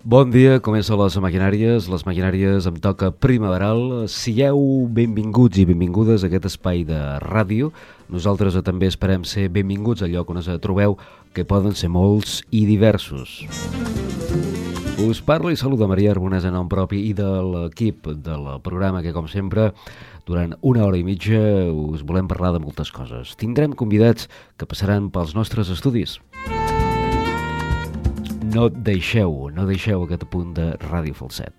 Bon dia, comencen les maquinàries em toca primaveral. Sigueu benvinguts i benvingudes a aquest espai de ràdio. Nosaltres també esperem ser benvinguts al lloc on us trobeu, que poden ser molts i diversos. Us parla i saluda Maria Arbonès en nom propi i de l'equip del programa que, com sempre, durant una hora i mitja us volem parlar de moltes coses. Tindrem convidats que passaran pels nostres estudis. No deixeu aquest punt de Ràdio Falset.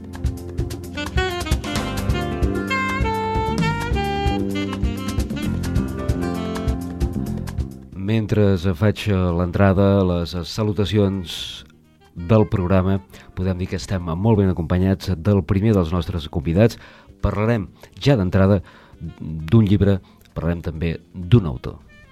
Mentre faig l'entrada, les salutacions del programa, podem dir que estem molt ben acompanyats del primer dels nostres convidats. Parlarem ja d'entrada d'un llibre, parlarem també d'un autor.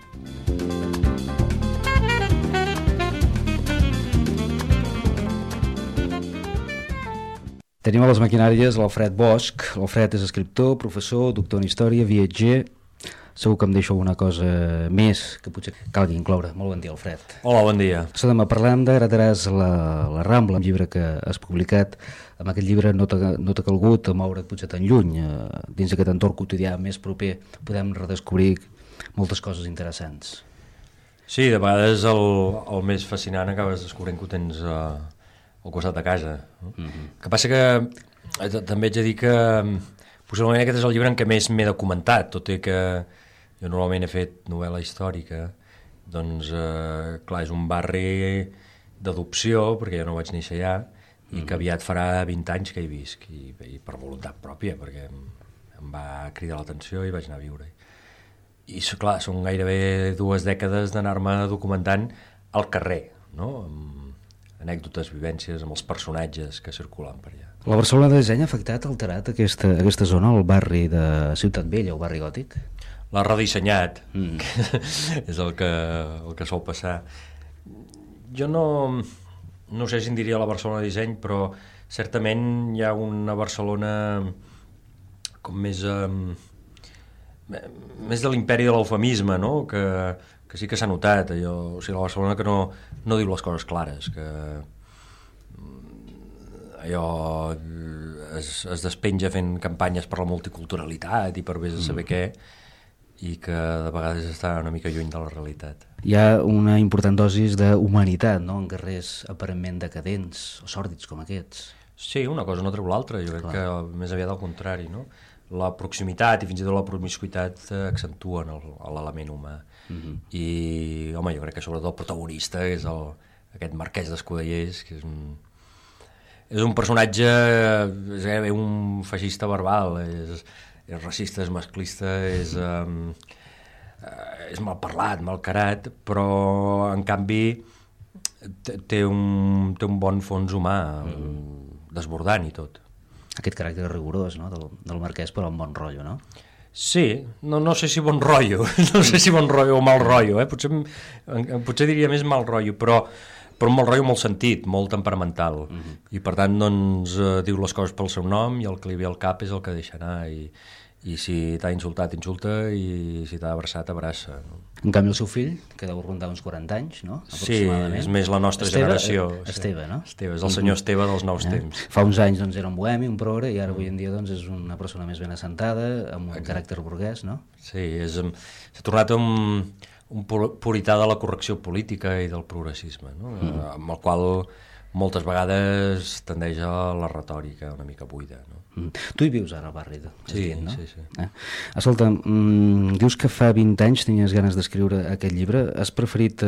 Tenim a les maquinàries l'Alfred Bosch. L'Alfred és escriptor, professor, doctor en història, viatger. Segur que em deixo una cosa més que potser calgui incloure. Molt bon dia, Alfred. Hola, bon dia. Demà parlem de Grataràs la Rambla, un llibre que has publicat. Amb aquest llibre no t'ha calgut moure't potser tan lluny. Dins d'aquest entorn quotidià més proper podem redescobrir moltes coses interessants. Sí, de vegades el més fascinant acabes descobrint que ho tens al costat de casa. Que passa que també haig de dir que possiblement aquest és el llibre en què més m'he documentat, tot i que jo normalment he fet novel·la històrica. Doncs, clar, és un barri d'adopció, perquè jo no vaig néixer allà, i que aviat farà 20 anys que hi visc, i per voluntat pròpia, perquè em va cridar l'atenció i vaig anar a viure. I, clar, són gairebé 2 dècades d'anar-me documentant al carrer, no?, amb anècdotes, vivències, amb els personatges que circulen per allà. La Barcelona de disseny ha alterat aquesta zona, el barri de Ciutat Vella, el barri gòtic? L'ha redissenyat, és el que sol passar. Jo no sé si en diria la Barcelona de disseny, però certament hi ha una Barcelona com més de l'imperi de l'eufemisme, no?, que sí que s'ha notat, allò, o sigui, la Barcelona que no diu les coses clares, que allò es despenja fent campanyes per la multiculturalitat i per vés a saber què, i que de vegades està una mica lluny de la realitat. Hi ha una important dosis d'humanitat, no?, en carrers aparentment decadents o sòrdids com aquests. Sí, una cosa no treu l'altra, jo crec que més aviat al contrari, no? La proximitat i fins i tot la promiscuitat accentuen l'element humà. I, home, jo crec que sobretot el protagonista és aquest marquès d'Escudellers, que és un personatge, és gairebé un feixista verbal, és racista, és masclista, és malparlat, malcarat, però en canvi té un bon fons humà, desbordant i tot. Aquest caràcter rigorós, no?, del marquès, però amb bon rotllo, no? Sí, no sé si bon rotllo, no sé si bon rotllo o mal rotllo, potser diria més mal rotllo, però un mal rotllo molt sentit, molt temperamental, i per tant doncs diu les coses pel seu nom i el que li ve al cap és el que deixa anar, i si t'ha insultat, insulta, i si t'ha abraçat, abraça. En canvi el seu fill, que deu rondar uns 40 anys, no?, aproximadament. Sí, és més la nostra generació. Esteve, no? Esteve, és el senyor Esteve dels nous temps. Fa uns anys doncs, era un bohemi, un progre, i ara avui en dia doncs, és una persona més ben assentada, amb un caràcter burguès, no? Sí, s'ha tornat un purità de la correcció política i del progressisme, no? Amb el qual moltes vegades tendeix a la retòrica una mica buida, no? Tu hi vius ara al barri, sí, no? Sí. Escolta, dius que fa 20 anys tenies ganes d'escriure aquest llibre. Has preferit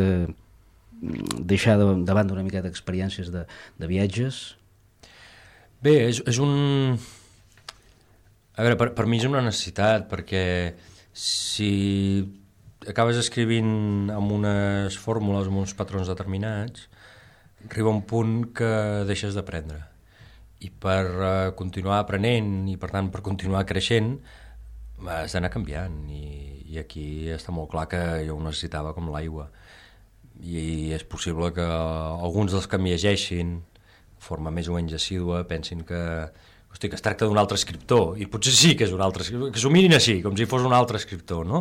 deixar de banda una mica d'experiències de viatges? Bé, és un... A veure, per mi és una necessitat, perquè si acabes escrivint amb unes fórmules, amb uns patrons determinats, arriba un punt que deixes d'aprendre. I per continuar aprenent i per tant per continuar creixent has d'anar canviant, i aquí està molt clar que jo ho necessitava com l'aigua, i és possible que alguns dels que m'hi llegeixin de forma més o menys assídua pensin que hosti, que es tracta d'un altre escriptor, i potser sí que és un altre escriptor, que s'ho mirin així, com si fos un altre escriptor, no?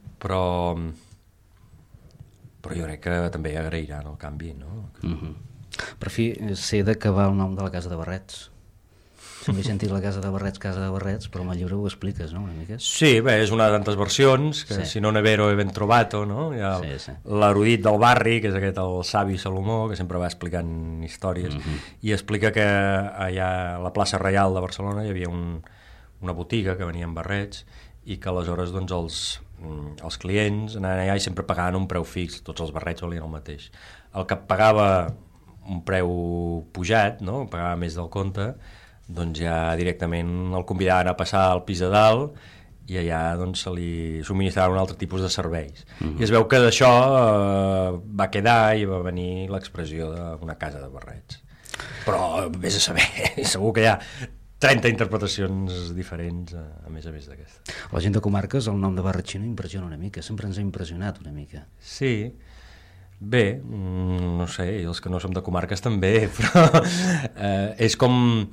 Però jo crec que també agrairan el canvi, no? Per fi sé de què va el nom de la Casa de Barrets. Sempre he sentit la Casa de Barrets, però al llibre ho expliques, no?, una mica. Sí, bé, és una de tantes versions, que Sí. si no ne vero e ben trovato, no? Hi ha Sí. l'erudit del barri, que és aquest el savi Salomó, que sempre va explicant històries, i explica que allà a la plaça Reial de Barcelona hi havia una botiga que venia amb barrets, i que aleshores doncs, els clients anaven allà i sempre pagaven un preu fix, tots els barrets valien el mateix. El que pagava un preu pujat, no? Pagava més del compte, doncs ja directament el convidaven a passar al pis de dalt i allà doncs, se li subministraven un altre tipus de serveis. I es veu que d'això va quedar i va venir l'expressió d'una casa de barrets. Però vés a saber, segur que hi ha 30 interpretacions diferents a més d'aquesta. La gent de comarques, el nom de Barretxino impressiona una mica, sempre ens ha impressionat una mica. Sí, bé, no sé, i els que no som de comarques també, però és com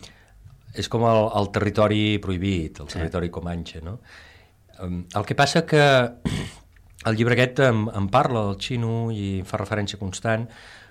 el territori prohibit, el territori comanxe, no? El que passa que el llibre aquest em parla del xino i em fa referència constant,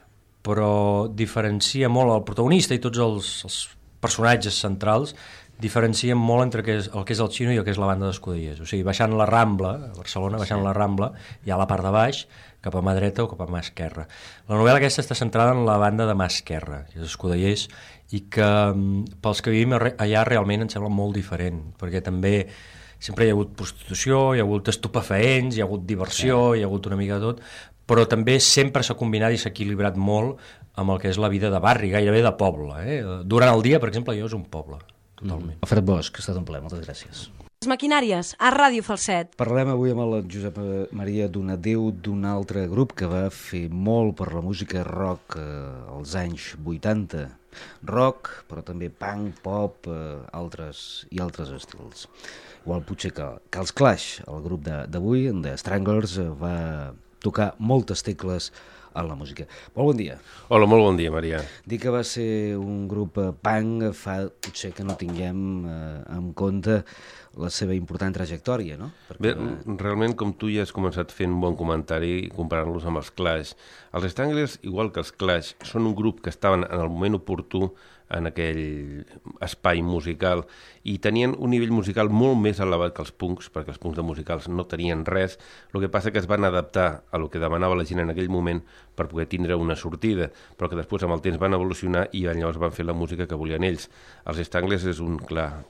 però diferencia molt el protagonista i tots els personatges centrals diferencien molt entre el que és el xino i el que és la banda d'escudellers. O sigui, baixant la Rambla, a Barcelona, baixant la Rambla, hi ha la part de baix, cap a mà dreta o cap a mà esquerra. La novel·la aquesta està centrada en la banda de mà esquerra, que és escudellers, i que pels que vivim allà realment em sembla molt diferent, perquè també sempre hi ha hagut prostitució, hi ha hagut estupefaents, hi ha hagut diversió, hi ha hagut una mica de tot, però també sempre s'ha combinat i s'ha equilibrat molt amb el que és la vida de barri, gairebé de poble. Durant el dia, per exemple, allò és un poble, totalment. Alfred Bosch, ha estat un plaer, moltes gràcies. Les maquinàries, a Ràdio Falset. Parlem avui amb el Josep Maria Donadeu d'un altre grup que va fer molt per la música rock als anys 80. Rock, però també punk, pop, altres estils. Igual potser que els Clash, el grup d'avui, de Stranglers, va tocar moltes tecles en la música. Molt bon dia. Hola, molt bon dia, Maria. Dir que va ser un grup punk fa potser que no tinguem en compte la seva important trajectòria, no? Bé, realment, com tu ja has començat fent un bon comentari comparant-los amb els Clash, els Stranglers, igual que els Clash, són un grup que estaven en el moment oportú en aquell espai musical i tenien un nivell musical molt més elevat que els punks, perquè els punks de musicals no tenien res. El que passa que es van adaptar a lo que demanava la gent en aquell moment per poder tindre una sortida, però que després amb el temps van evolucionar i llavors van fer la música que volien ells. Els Stranglers és un clar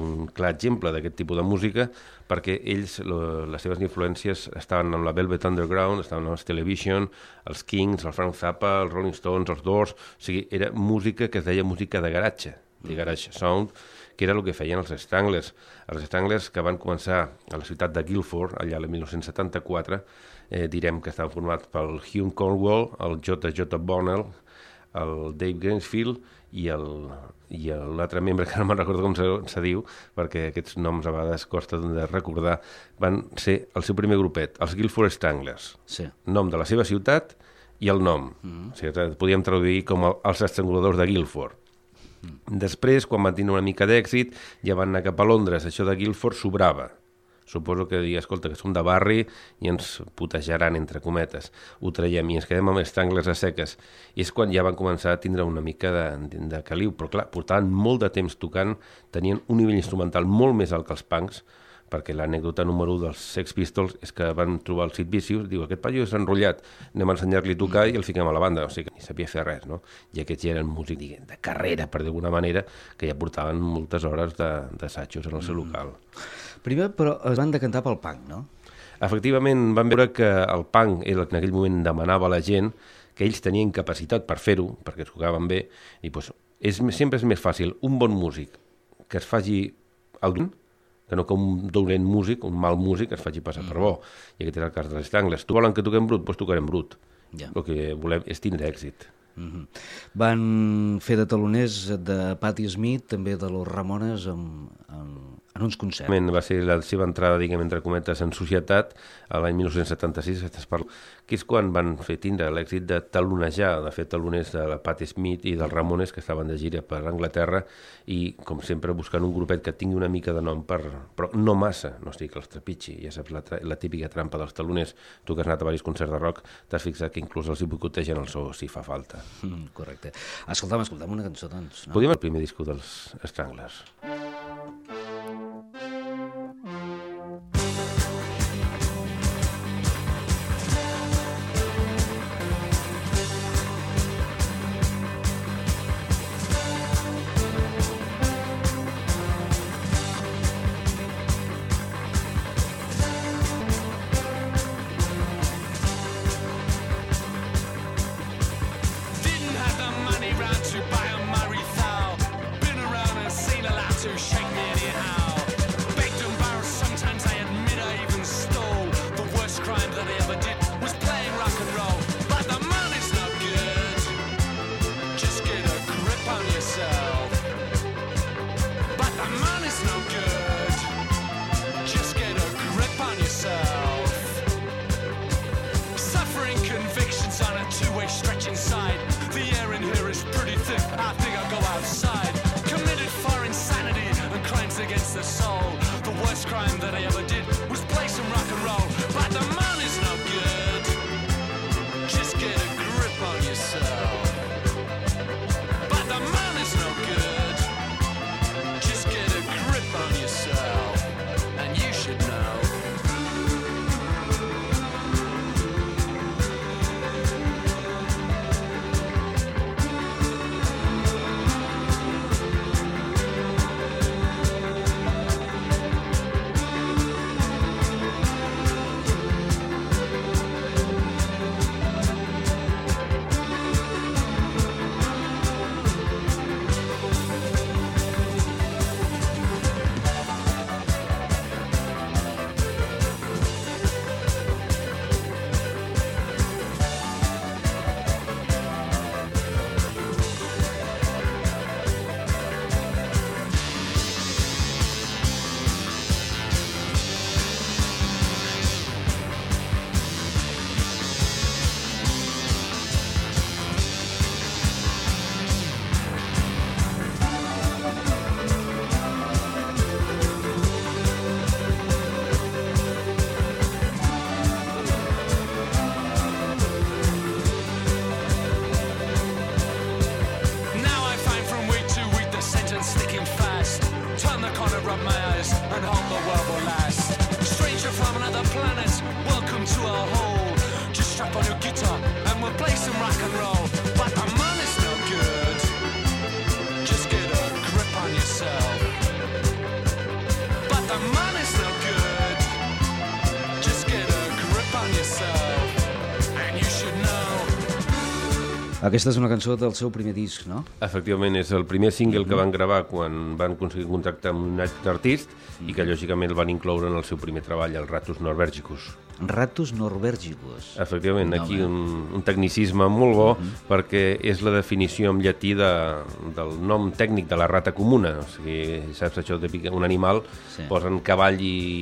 exemple d'aquest tipus de música, perquè ells, les seves influències estaven amb la Velvet Underground, estaven amb els Television, els Kings, el Frank Zappa, els Rolling Stones, els Doors, o sigui, era música que es deia música de garatge, de garage sound, que era el que feien els Stranglers. Els Stranglers, que van començar a la ciutat de Guildford, allà el 1974, direm que estaven formats pel Hugh Cornwall, el J.J. Bonnell, el Dave Gainsfield i l'altre membre, que no me'n recordo com se diu, perquè aquests noms a vegades costa de recordar, van ser el seu primer grupet, els Guildford Stranglers. Sí. Nom de la seva ciutat i el nom. O sigui, podíem traduir com els estranguladors de Guildford. Després, quan van tenir una mica d'èxit, ja van anar cap a Londres. Això de Guildford sobrava. Suposo que dir, escolta, que som de barri i ens putejaran, entre cometes. Ho traiem i ens quedem amb Stranglers a seques. I és quan ja van començar a tindre una mica de caliu. Però clar, portaven molt de temps tocant, tenien un nivell instrumental molt més alt que els punks, perquè l'anècdota número 1 dels Sex Pistols és que van trobar el Sid Vicious, diu, aquest paio és enrotllat, anem a ensenyar-li a tocar i el fiquem a la banda, o sigui que ni sabia fer res, no? I aquests ja eren músics, diguem, de carrera, per d'alguna manera, que ja portaven moltes hores d'assajos en el seu local. Primer, però, es van decantar pel punk, no? Efectivament, van veure que el punk era el que en aquell moment demanava a la gent, que ells tenien capacitat per fer-ho, perquè es tocaven bé, i doncs, sempre és més fàcil un bon músic que es faci el que no que un dolent músic, un mal músic, es faci passar per bo. I aquest és el cas dels Stranglers. Tu volen que toquem brut? Doncs tocarem brut. Ja. El que volem és tindre èxit. Van fer de taloners de Patti Smith, també de los Ramones, en en uns concerts. Va ser la seva entrada, diguem, entre cometes, en societat, a l'any 1976, que és quan van fer tindre l'èxit de talonejar, de fer taloners de la Patti Smith i dels Ramones, que estaven de gira per Anglaterra, i, com sempre, buscant un grupet que tingui una mica de nom, però no massa, no estic que els trepitgi. Ja saps, la típica trampa dels taloners. Tu que has anat a diversos concerts de rock, t'has fixat que inclús els boicotegen el so si fa falta. Correcte. Escolta'm una cançó, doncs. No? Podríem el primer disco dels Stranglers. Aquesta és una cançó del seu primer disc, no? Efectivament, és el primer single que van gravar quan van aconseguir contactar amb un United Artists i que lògicament el van incloure en el seu primer treball, el Ratus Norvegicus. Ratus Norvegicus. Efectivament, aquí un tecnicisme molt bo perquè és la definició en llatí del nom tècnic de la rata comuna. O sigui, saps això de un animal, posen cavall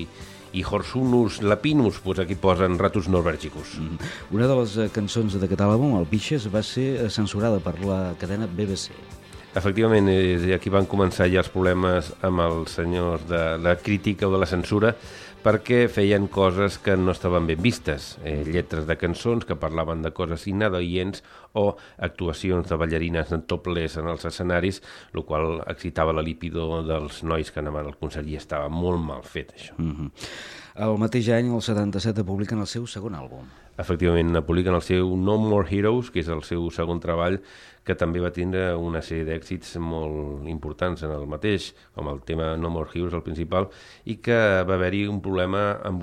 i Horsunus lapinus, doncs aquí posen Ratus Norvegicus. Una de les cançons d'aquest àlbum, el Bitches, va ser censurada per la cadena BBC. Efectivament, aquí van començar ja els problemes amb els senyors de la crítica o de la censura perquè feien coses que no estaven ben vistes, lletres de cançons que parlaven de coses inadoients o actuacions de ballarines en topless en els escenaris, el qual excitava la libido dels nois que anaven al concert i estava molt mal fet, això. El mateix any, el 77, publiquen el seu segon àlbum. Efectivament, publiquen el seu No More Heroes, que és el seu segon treball, que també va tindre una sèrie d'èxits molt importants en el mateix, com el tema No More Heroes, el principal, i que va haver-hi un problema amb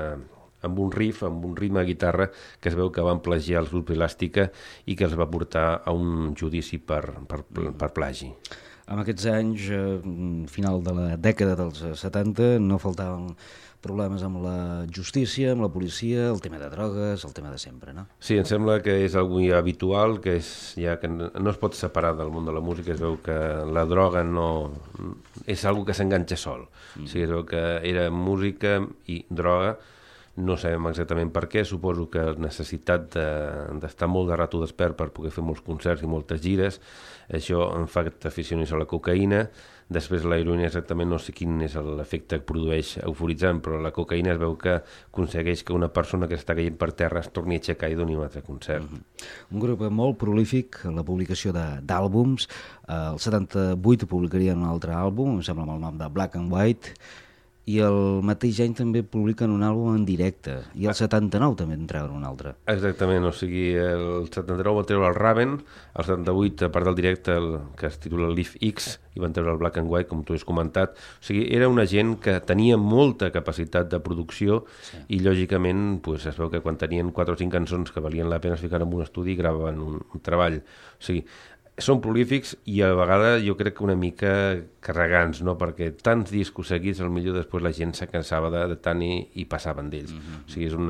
un riff, amb un ritme de guitarra, que es veu que van plagiar els grups Elàstica i que els va portar a un judici per plagi. En aquests anys, final de la dècada dels 70, no faltaven problemes amb la justícia, amb la policia, el tema de drogues, el tema de sempre, no? Sí, em sembla que és algo ja habitual, que no es pot separar del món de la música, es veu que la droga no... és algo que s'enganxa sol. O sigui, es veu que era música i droga, no sabem exactament per què, suposo que la necessitat d'estar molt de rato despert per poder fer molts concerts i moltes gires, això em fa que t'aficionis a la cocaïna. Després la heroïna exactament no sé quin és l'efecte que produeix euforitzant, però la cocaïna es veu que aconsegueix que una persona que està caient per terra es torni a aixecar i doni un altre concert. Un grup molt prolífic en la publicació d'àlbums. El 78 publicarien un altre àlbum, em sembla amb el nom de Black and White, i el mateix any també publiquen un àlbum en directe, i el 79 també en treuen un altre. Exactament, o sigui, el 79 van treure el Raven, el 78, a part del directe, que es titula Leaf X, i van treure el Black and White, com tu has comentat. O sigui, era una gent que tenia molta capacitat de producció, i lògicament pues, es veu que quan tenien 4 o 5 cançons que valien la pena es ficaven en un estudi i gravaven un treball. O sigui, són prolífics i a vegades jo crec que una mica carregants, no? Perquè tants discos seguits, potser després la gent se cansava de tant i passaven d'ells. O sigui, és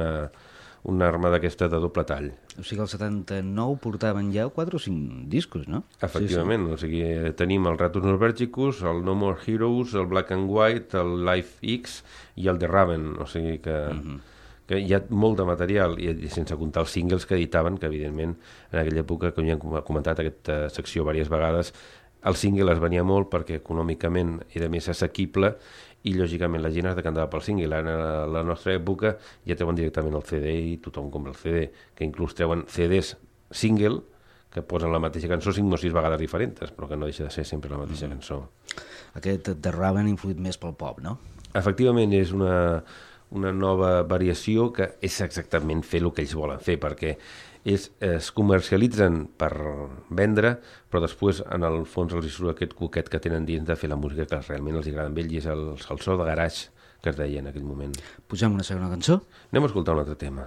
una arma d'aquesta de doble tall. O sigui, el 79 portaven ja 4 o 5 discos, no? Efectivament, sí. O sigui, tenim el Ratus Norbergicus, el No More Heroes, el Black and White, el Life X i el The Raven, o sigui que... que hi ha molt de material, i sense comptar els singles que editaven, que evidentment en aquella època, com ja hem comentat aquesta secció diverses vegades, el single es venia molt perquè econòmicament era més assequible i lògicament la gent es decantava pel single. En la nostra època ja treuen directament el CD i tothom compra el CD, que inclús treuen CDs single que posen la mateixa cançó 5 o 6 vegades diferents, però que no deixa de ser sempre la mateixa cançó. Aquest The Raven ha influït més pel pop, no? Efectivament, és una nova variació que és exactament fer el que ells volen fer, perquè es comercialitzen per vendre, però després en el fons els surt aquest coquet que tenen dins de fer la música que realment els agrada amb ells, i és el so de garage que es deia en aquell moment. Posem una segona cançó? Anem a escoltar un altre tema.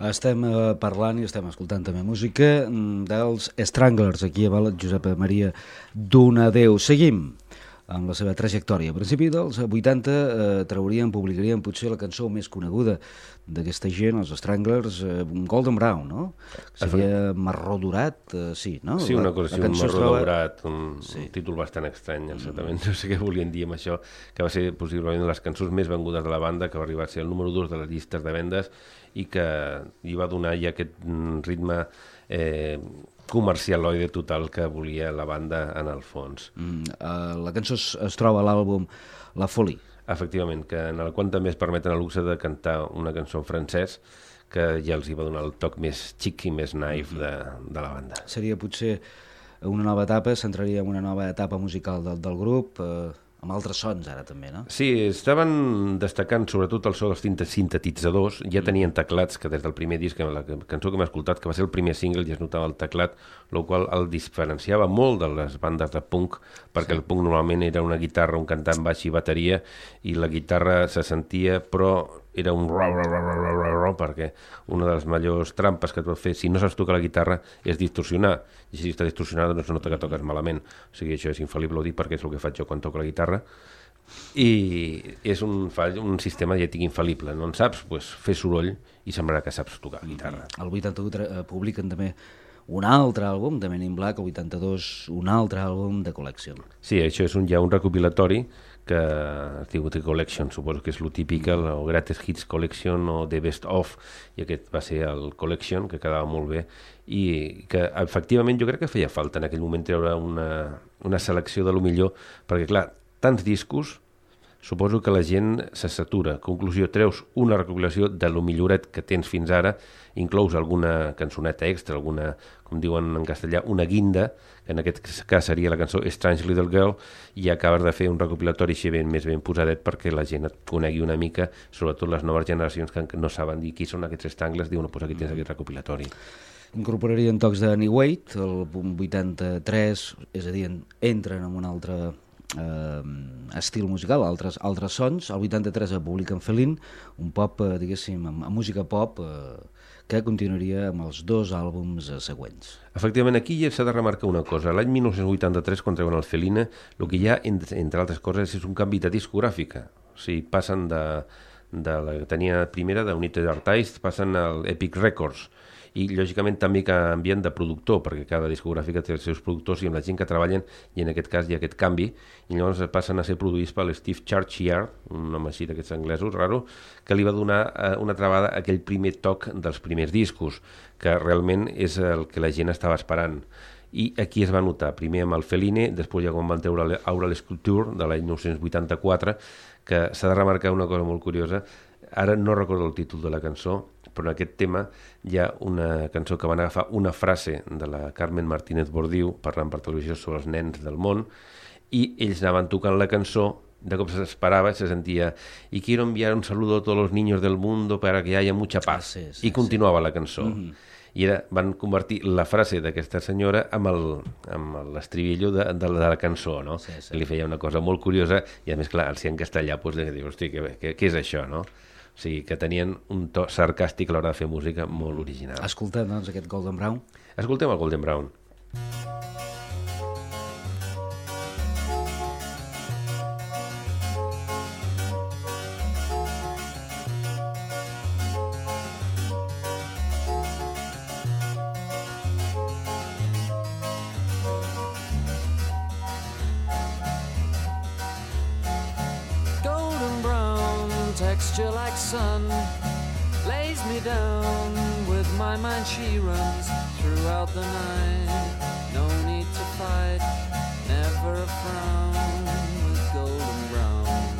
Estem parlant i estem escoltant també música dels Stranglers, aquí a Josep Maria Donadeu. Seguim amb la seva trajectòria. A principi dels 80 publicarien potser la cançó més coneguda d'aquesta gent, els Stranglers, Golden Brown, no? Seria marró dorat, sí, no? Sí, una cosa així, un marró daurat, un títol bastant estrany, exactament. No sé què volien dir amb això, que va ser possiblement les cançons més vengudes de la banda, que va arribar a ser el número 2 de les llistes de vendes i que hi va donar ja aquest ritme comercialoide total que volia la banda en el fons. La cançó es troba a l'àlbum La Folie. Efectivament, que en el qual també es permeten el luxe de cantar una cançó en francès que ja els hi va donar el toc més xic i més naïf de la banda. Seria potser una nova etapa, s'entraria en una nova etapa musical del grup, amb altres sons ara també, no? Sí, estaven destacant sobretot el so dels sintetitzadors, ja tenien teclats que des del primer disc, la cançó que hem escoltat, que va ser el primer single, ja es notava el teclat, el qual el diferenciava molt de les bandes de punk, perquè el punk normalment era una guitarra, un cantant baix i bateria, i la guitarra se sentia, però era un perquè una de les millors trampes que et pot fer si no saps tocar la guitarra és distorsionar, i si està distorsionada no es nota que toques malament, o sigui, això és infal·lible, ho dic perquè és el que faig jo quan toco la guitarra, i és un sistema diètic infal·lible, no en saps? Doncs fer soroll i semblarà que saps tocar la guitarra. El 81 publiquen també un altre àlbum de Men in Black, el 82 un altre àlbum de Collection. Sí, això és ja un recopilatori que es diu The Collection, suposo que és lo típic, el Greatest Hits Collection o The Best Of, i aquest va ser el Collection, que quedava molt bé, i que efectivament jo crec que feia falta en aquell moment treure una selecció de lo millor, perquè clar, tants discos, suposo que la gent se satura. Conclusió, treus una recopilació de lo milloret que tens fins ara, inclous alguna cançoneta extra, alguna, com diuen en castellà, una guinda, que en aquest cas seria la cançó Strange Little Girl, i acabes de fer un recopilatori així més ben posadet perquè la gent et conegui una mica, sobretot les noves generacions que no saben dir qui són aquests Stranglers, diuen, pues aquí tens aquest recopilatori. Incorporarien tocs de New Wave, el 83, és a dir, entren en un altre estil musical, altres sons. El 83 publiquen Feline, un pop, diguéssim, amb música pop que continuaria amb els dos àlbums següents. Efectivament, aquí ja s'ha de remarcar una cosa. L'any 1983, quan treuen el Feline, el que hi ha, entre altres coses, és un canvi de discogràfica. O sigui, passen de la que tenia primera, d'United Artists, passen al Epic Records. I lògicament també canvien de productor, perquè cada discogràfica té els seus productors i amb la gent que treballen, i en aquest cas hi ha aquest canvi, i llavors passen a ser produïts per Steve Churchill, un home així d'aquests anglesos, raro, que li va donar una altra vegada aquell primer toc dels primers discos, que realment és el que la gent estava esperant. I aquí es va notar, primer amb el Feline, després ja quan van treure Aural Sculpture de l'any 1984, que s'ha de remarcar una cosa molt curiosa, ara no recordo el títol de la cançó, però en aquest tema hi ha una cançó que van agafar una frase de la Carmen Martínez Bordiu parlant per televisió sobre els nens del món i ells anaven tocant la cançó, de cop s'esperava, se sentia y quiero enviar un saludo a todos los niños del mundo para que haya mucha paz, i continuava la cançó. I van convertir la frase d'aquesta senyora amb l'estribillo de la cançó, no? Que li feia una cosa molt curiosa i a més, clar, al ser en castellà, doncs li diu, hosti, què és això, no? O sigui, que tenien un to sarcàstic a l'hora de fer música molt original. Escoltem, doncs, aquest Golden Brown. Escoltem el Golden Brown. Texture like sun lays me down. With my mind she runs throughout the night. No need to fight, never a frown with golden brown.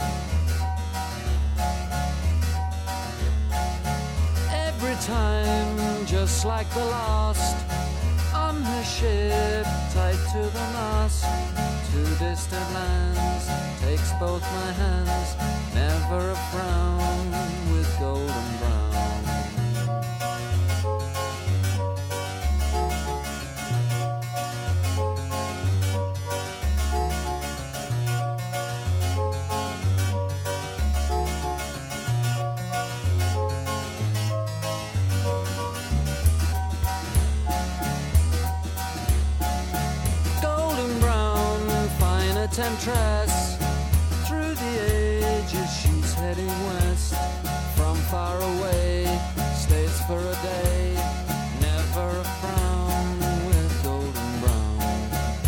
Every time, just like the last, on her ship, tied to the mast, to distant lands, takes both my hands, never a frown with golden brown. enchantress. Through the ages she's heading west. From far away, stays for a day. Never a frown with golden brown.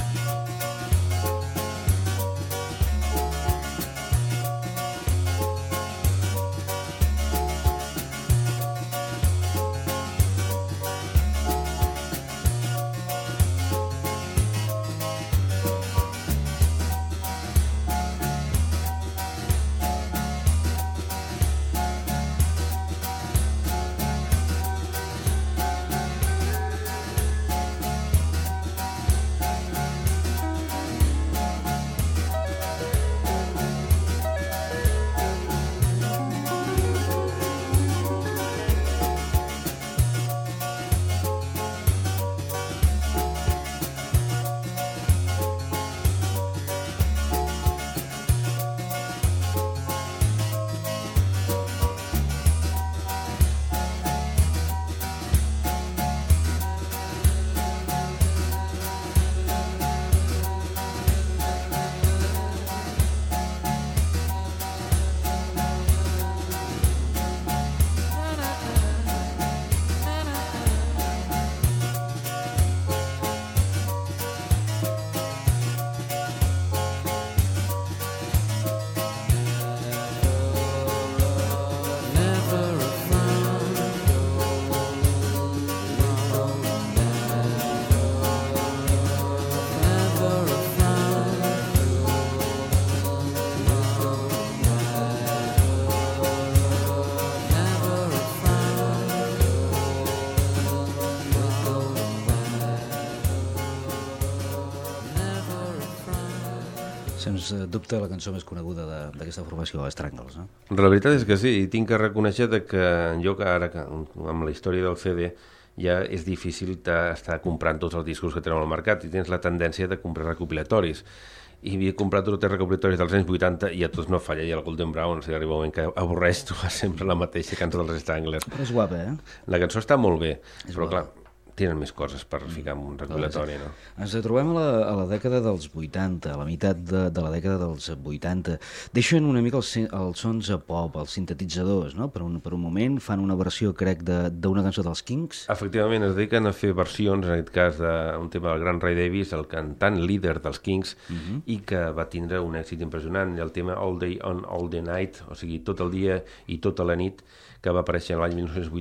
Sens dubte la cançó més coneguda d'aquesta formació, Strangles, no? La veritat és que sí, i tinc que reconèixer que jo que ara, amb la història del CD, ja és difícil estar comprant tots els discos que tenen al mercat i tens la tendència de comprar recopilatoris. I havia comprat tots els recopilatoris dels anys 80 i a tots no falla, i a la Golden Brown, o sigui, arriba un moment que avorreix trobar sempre la mateixa cançó dels Stranglers. Però és guapa, eh? La cançó està molt bé, però guapa. clar, tenen més coses per ficar en un recopilatori, no? Ens trobem a la dècada dels 80, a la meitat de la dècada dels 80. Deixen una mica els sons a pop, els sintetitzadors, no? Per un moment fan una versió, crec, d'una cançó dels Kings. Efectivament, es dediquen a fer versions, en aquest cas d'un tema del gran Ray Davies, el cantant líder dels Kings, i que va tindre un èxit impressionant, el tema All Day on All the Night, o sigui, tot el dia i tota la nit, que va aparèixer l'any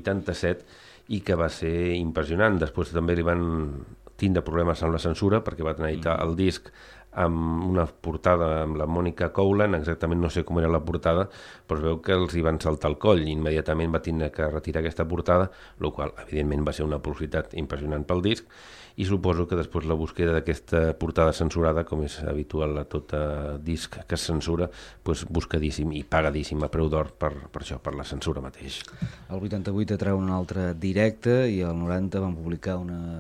1987, i que va ser impressionant. Després també li van tindre problemes amb la censura perquè va editar el disc amb una portada amb la Mònica Cowland, exactament no sé com era la portada, però es veu que els hi van saltar el coll i immediatament va tindre que retirar aquesta portada, el qual evidentment va ser una publicitat impressionant pel disc, i suposo que després la búsqueda d'aquesta portada censurada, com és habitual a tot disc que es censura, doncs buscadíssim i pagadíssim a preu d'or per això, per la censura mateix. El 88 treu un altre directe i el 90 van publicar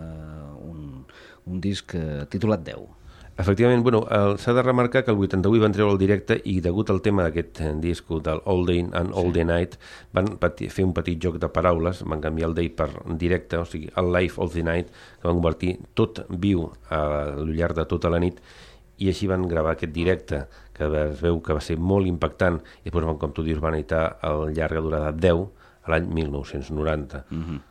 un disc titulat 10. Efectivament, bueno, s'ha de remarcar que el 88 van treure el directe i degut al tema d'aquest disc del All Day and All the Night van fer un petit joc de paraules, van canviar el day per directe, o sigui, el Life of the Night, que van convertir tot viu al llarg de tota la nit, i així van gravar aquest directe, que es veu que va ser molt impactant, i després, com tu dius, van editar el llarga durada 10 a l'any 1990.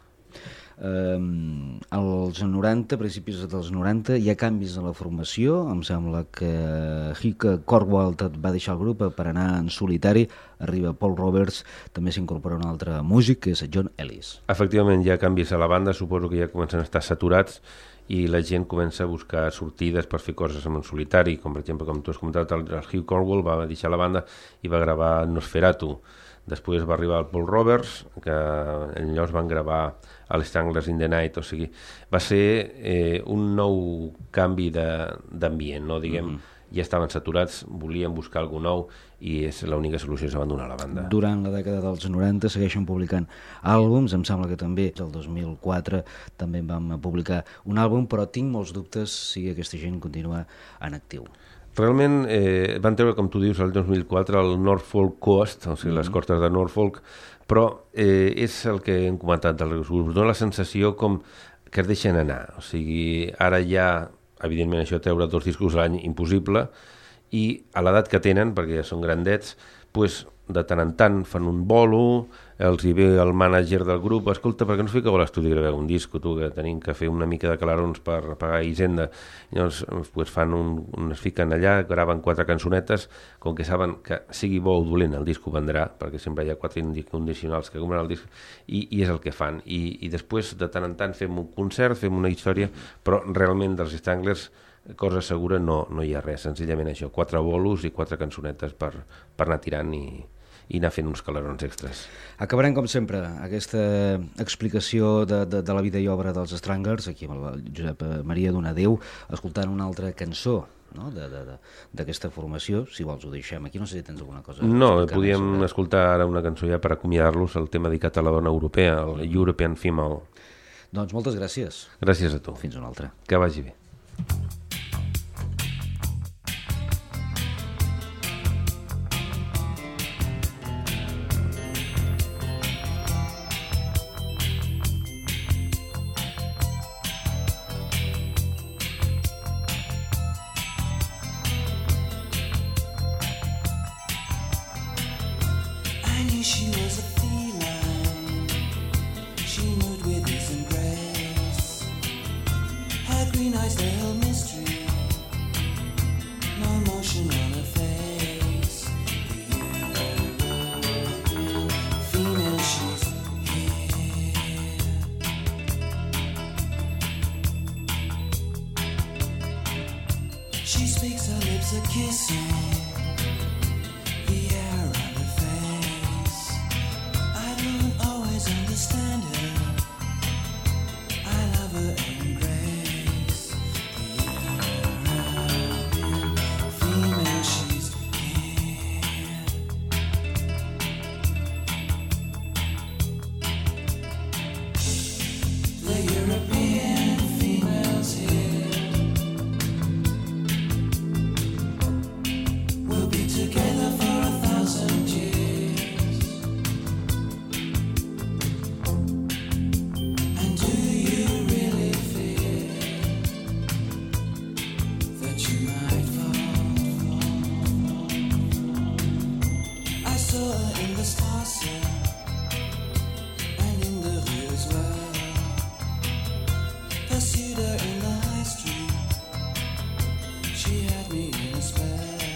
Als 90, principis dels 90, hi ha canvis en la formació. Em sembla que Hick Cornwall va deixar el grup per anar en solitari, arriba Paul Roberts, també s'incorpora un altre músic, que és John Ellis. Efectivament, hi ha canvis a la banda, suposo que ja comencen a estar saturats i la gent comença a buscar sortides per fer coses en solitari, com per exemple, com tu has comentat, el Hugh Cornwall va deixar la banda i va gravar Nosferatu. Després va arribar el Paul Roberts, que llavors van gravar el Stranglers in the Night, o sigui, va ser un nou canvi d'ambient, no? Diguem, ja estaven saturats, volien buscar alguna nou i és l'única solució, és abandonar la banda. Durant la dècada dels 90 segueixen publicant àlbums, em sembla que també el 2004 també vam publicar un àlbum, però tinc molts dubtes si aquesta gent continua en actiu. Realment van treure, com tu dius, el 2004 el Norfolk Coast, o sigui, les costes de Norfolk, però és el que hem comentat dels grups, dona la sensació com que es deixen anar, o sigui, ara ja, evidentment, això treure 2 discos a l'any impossible, i a l'edat que tenen, perquè ja són grandets, pues, de tant en tant fan un bolo, els hi ve el mànager del grup, escolta, per què no us fiqueu a l'estudi a gravar un disco, tu, que tenim que fer una mica de calarons per pagar Hisenda. Llavors pues, es fiquen allà, graven 4 cançonetes, com que saben que sigui bo o dolent el disco vendrà, perquè sempre hi ha 4 condicionals que compren el disc, i és el que fan. I després, de tant en tant, fem un concert, fem una història, però realment dels Stranglers, cosa segura, no hi ha res, senzillament això, 4 bolos i 4 cançonetes per anar tirant i anar fent uns calarons extras. Acabarem, com sempre, aquesta explicació de la vida i obra dels Stranglers, aquí amb el Josep Maria Donadeu, escoltant una altra cançó, no? d'aquesta formació. Si vols ho deixem aquí, no sé si tens alguna cosa. No, podíem escoltar ara una cançó ja per acomiadar-los, el tema dedicat a la dona europea, el European Female. Doncs moltes gràcies. Gràcies a tu. Fins una altra. Que vagi bé. She speaks, her lips are kissing the air around her face. I don't always understand her. I love her embrace. The European female, she's here. The European female's here. Together for 1,000 years. And do you really fear that you might fall? I saw her in the Strasse and in the Rue as well. Pursued her in the high street. She had me in a spell.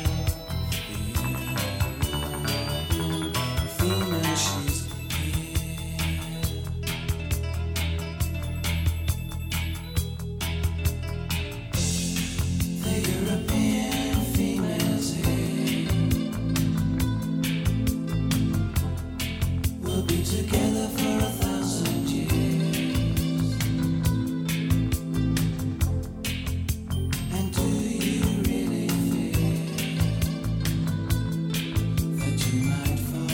She's here. The European female's here. We'll be together for 1,000 years. And do you really fear that you might fall?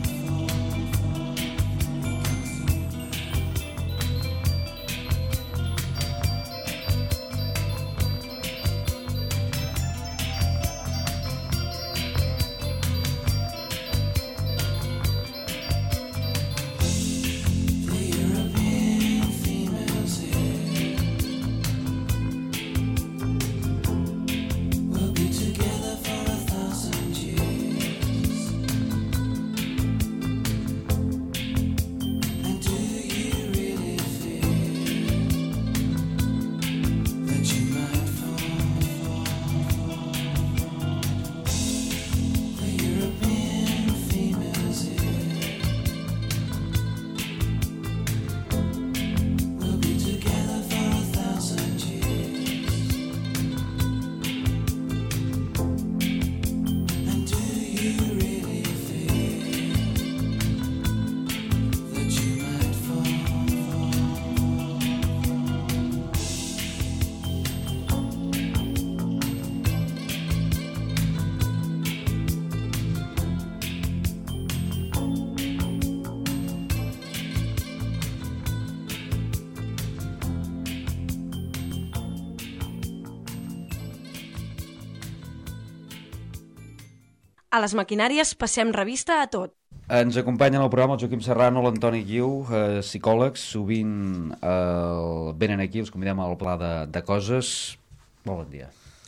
A les maquinàries passem revista a tot. Ens acompanyen al programa el Joaquim Serrano, l'Antoni Guiu, psicòlegs, sovint venen aquí, els convidem al Pla de Coses. Molt bon dia.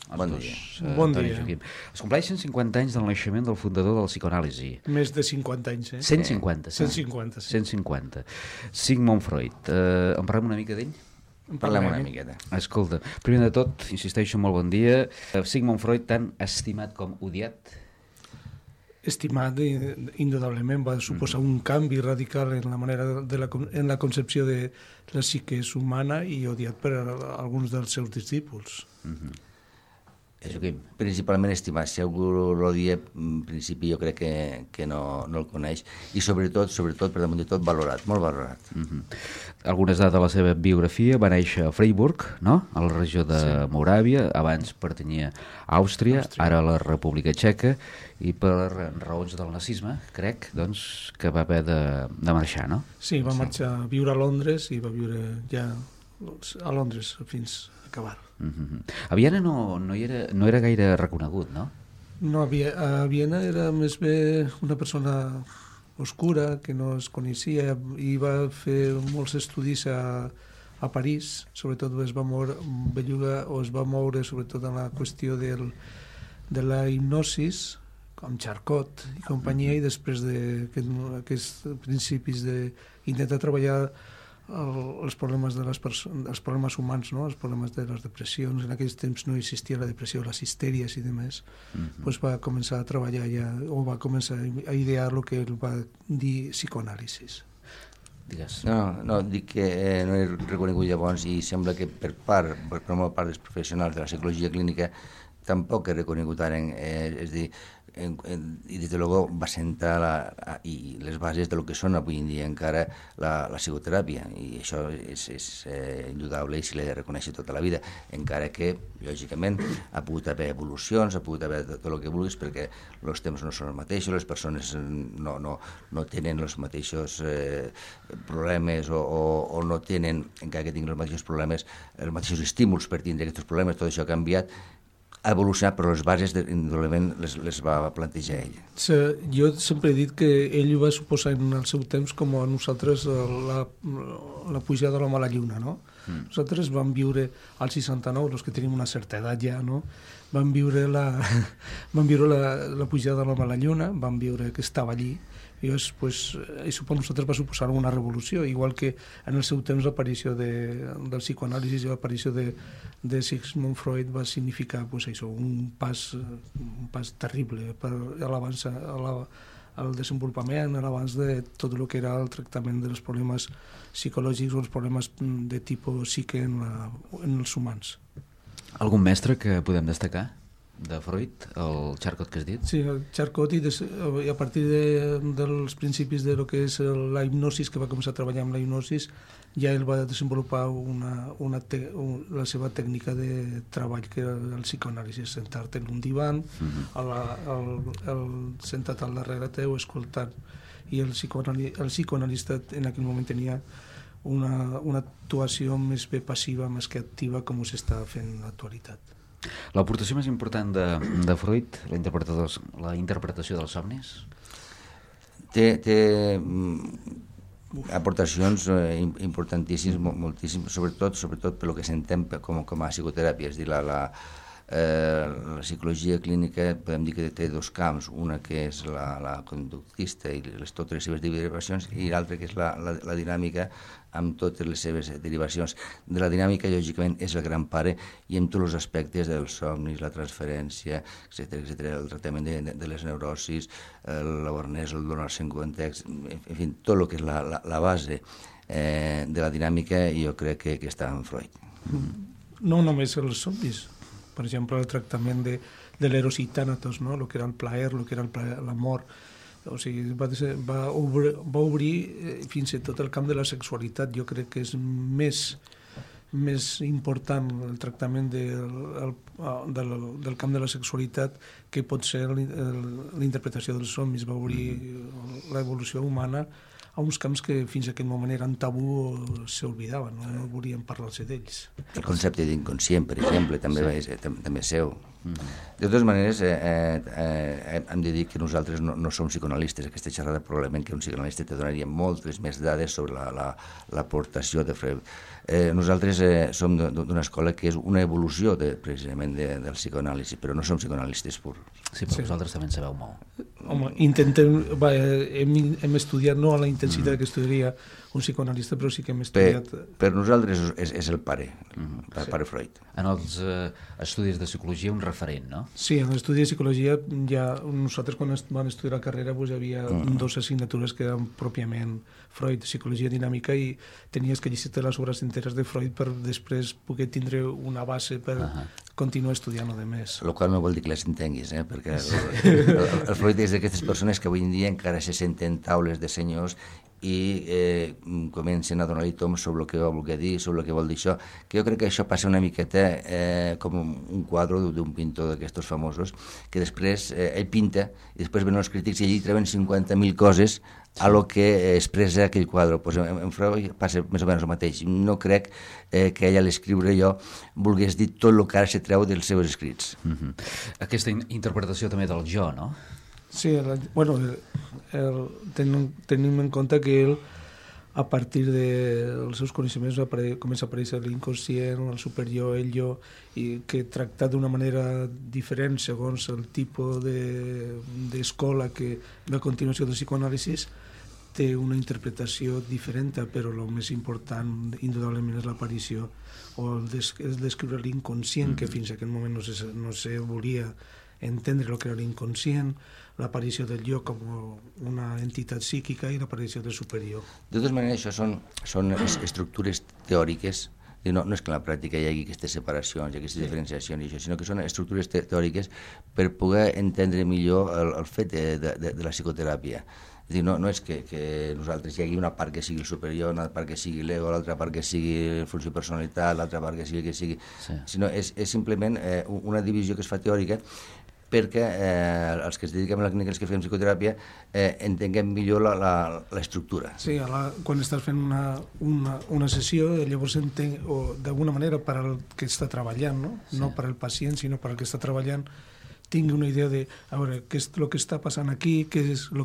Bon dia. Bon Toni dia. Joaquim. Es compleixen 50 anys del naixement del fundador del psicoanàlisi. Més de 50 anys, 150, sí. 150, sí. 150. Sigmund Freud. En parlem una mica d'ell? Parlem una miqueta. Escolta, primer de tot, insisteixo, molt bon dia. Sigmund Freud, tan estimat com odiat? Estimat, indudablement, va suposar un canvi radical en la manera en la concepció de la psique humana i odiat per alguns dels seus discípuls. Principalment estimat. Si algú l'odia, en principi jo crec que no el coneix, i sobretot, per damunt de tot, valorat, molt valorat. Algunes dades de la seva biografia. Va néixer a Freiburg, no?, a la regió de Moràvia, abans pertanyia a Àustria, ara a la República Txeca, i per raons del nazisme, crec, doncs, que va haver de marxar, no? Sí, va marxar a viure a Londres i va viure ja a Londres fins a acabar. A Viena no era gaire reconegut, no? No, a Viena era més bé una persona oscura que no es coneixia i va fer molts estudis a París, sobretot es va moure sobretot en la qüestió de la hipnosis, com Charcot i companyia, i després d'aquests principis d'intentar treballar els problemes els problemes humans, no? Els problemes de les depressions. En aquells temps no existia la depressió, les histèries i demés. Pues va començar a treballar ja, o va començar a idear el que ell va dir psicoanàlisis. Digues. No, dic que no he reconegut llavors, i sembla que per molt part dels professionals de la psicologia clínica tampoc he reconegut ara, és a dir, i des de luego va sentar les bases del que són avui en dia encara la psicoteràpia, i això és indudable i se li ha de reconèixer tota la vida, encara que lògicament ha pogut haver evolucions, ha pogut haver tot el que vulguis, perquè els temps no són els mateixos, les persones no tenen els mateixos problemes o no tenen, encara que tinguin els mateixos problemes, els mateixos estímuls per tindre aquests problemes. Tot això ha canviat, ha evolucionat, però les bases indudablement les va plantejar ell. Jo sempre he dit que ell va suposar en el seu temps com a nosaltres la pujada de l'home a la lluna, no? Nosaltres vam viure al 69, els que tenim una certa edat ja, no? Vam viure la pujada de l'home a la lluna, vam viure que estava allí, i això per nosaltres va suposar una revolució, igual que en el seu temps l'aparició del psicoanàlisi i l'aparició de Sigmund Freud va significar un pas terrible per al desenvolupament, l'abans de tot el que era el tractament dels problemes psicològics o els problemes de tipus psique en els humans. Algun mestre que podem destacar de Freud, el Charcot que has dit? Sí, el Charcot, i a partir dels principis de lo que és la hipnosis, que va començar a treballar amb la hipnosis, ja ell va desenvolupar la seva tècnica de treball, que era el psicoanàlisi, sentar-te en un divan, sentat al darrere teu, escoltar, i el psicoanalista en aquell moment tenia una actuació més bé passiva, més que activa, com s'està fent en l'actualitat. L'aportació més important de Freud, la interpretació dels somnis? Té aportacions importantíssimes, moltíssimes, sobretot per lo que s'entén com a psicoteràpia. És a dir, la psicologia clínica podem dir que té dos camps, una que és la conductista i totes les seves derivacions, i l'altra que és la dinàmica amb totes les seves derivacions. De la dinàmica, lògicament, és el gran pare, i amb tots els aspectes dels somnis, la transferència, etc., el tractament de les neurosis, l'awareness, el donar-se en context, en fi, tot el que és la base de la dinàmica, jo crec que està en Freud. No només els somnis, per exemple, el tractament de l'eros i tànatos, no? El que era el plaer, el que era l'amor. O sigui, va obrir fins i tot el camp de la sexualitat. Jo crec que és més important el tractament del camp de la sexualitat que pot ser la interpretació dels somnis. Va obrir l'evolució humana a uns camps que fins a aquell moment eren tabú o s'oblidaven, no volien parlar-se d'ells. El concepte d'inconscient, per exemple, també és seu. De totes maneres, hem de dir que nosaltres no som psicoanalistes. Aquesta xerrada probablement que un psicoanalista te donaria moltes més dades sobre l'aportació de Freud. Nosaltres som d'una escola que és una evolució precisament del psicoanàlisi, però no som psicoanalistes purs. Sí, però vosaltres també en sabeu molt. Home, hem estudiat, no a la intensitat que estudiaria un psicoanalista, però sí que hem estudiat... Per nosaltres és el pare, el pare Freud. En els estudis de psicologia un referent, no? Sí, en l'estudi de psicologia nosaltres quan vam estudiar la carrera hi havia 2 assignatures que eren pròpiament Freud, psicologia dinàmica, i tenies que llegir-te les obres enteres de Freud per després poder tindre una base per continuar estudiant-ho de més. El qual no vol dir que les entenguis, perquè el Freud és d'aquestes persones que avui en dia encara se senten taules de senyors i comencen a donar-li toms sobre el que va voler dir, sobre el que vol dir això, que jo crec que això passa una miqueta com un quadre d'un pintor d'aquestos famosos, que després ell pinta i després venen els crítics i allí treuen 50.000 coses a lo que expressa aquell quadre. Pues en Freud passa més o menys el mateix. No crec que ell a l'escriure jo volgués dir tot el que ara se treu dels seus escrits. Aquesta interpretació també del jo, no? Sí, bueno, tenim en compte que ell, a partir dels seus coneixements, comença a aparèixer l'inconscient, el superior, el jo, i que tractat d'una manera diferent segons el tipus d'escola que ve a continuació del psicoanàlisis, té una interpretació diferent, però el més important, indudablement, és l'aparició o el descriure l'inconscient, que fins a aquell moment no se volia entendre el que era l'inconscient, l'aparició del jo com una entitat psíquica i l'aparició del superior. De totes maneres, això són estructures teòriques. No és que en la pràctica hi hagi aquestes separacions, aquestes diferenciacions, sinó que són estructures teòriques per poder entendre millor el fet de la psicoteràpia. És a dir, no és que nosaltres hi hagi una part que sigui el superior, una part que sigui l'ego, l'altra part que sigui funció de personalitat, l'altra part que sigui... Sinó és simplement una divisió que es fa teòrica perquè els que es dediquem a la clínica, els que fem psicoteràpia, entenguem millor l'estructura. Sí, quan estàs fent una sessió, llavors entenc, o d'alguna manera per al que està treballant, no per al pacient, sinó per al que està treballant, tingui una idea de a veure, què és el que està passant aquí, què és el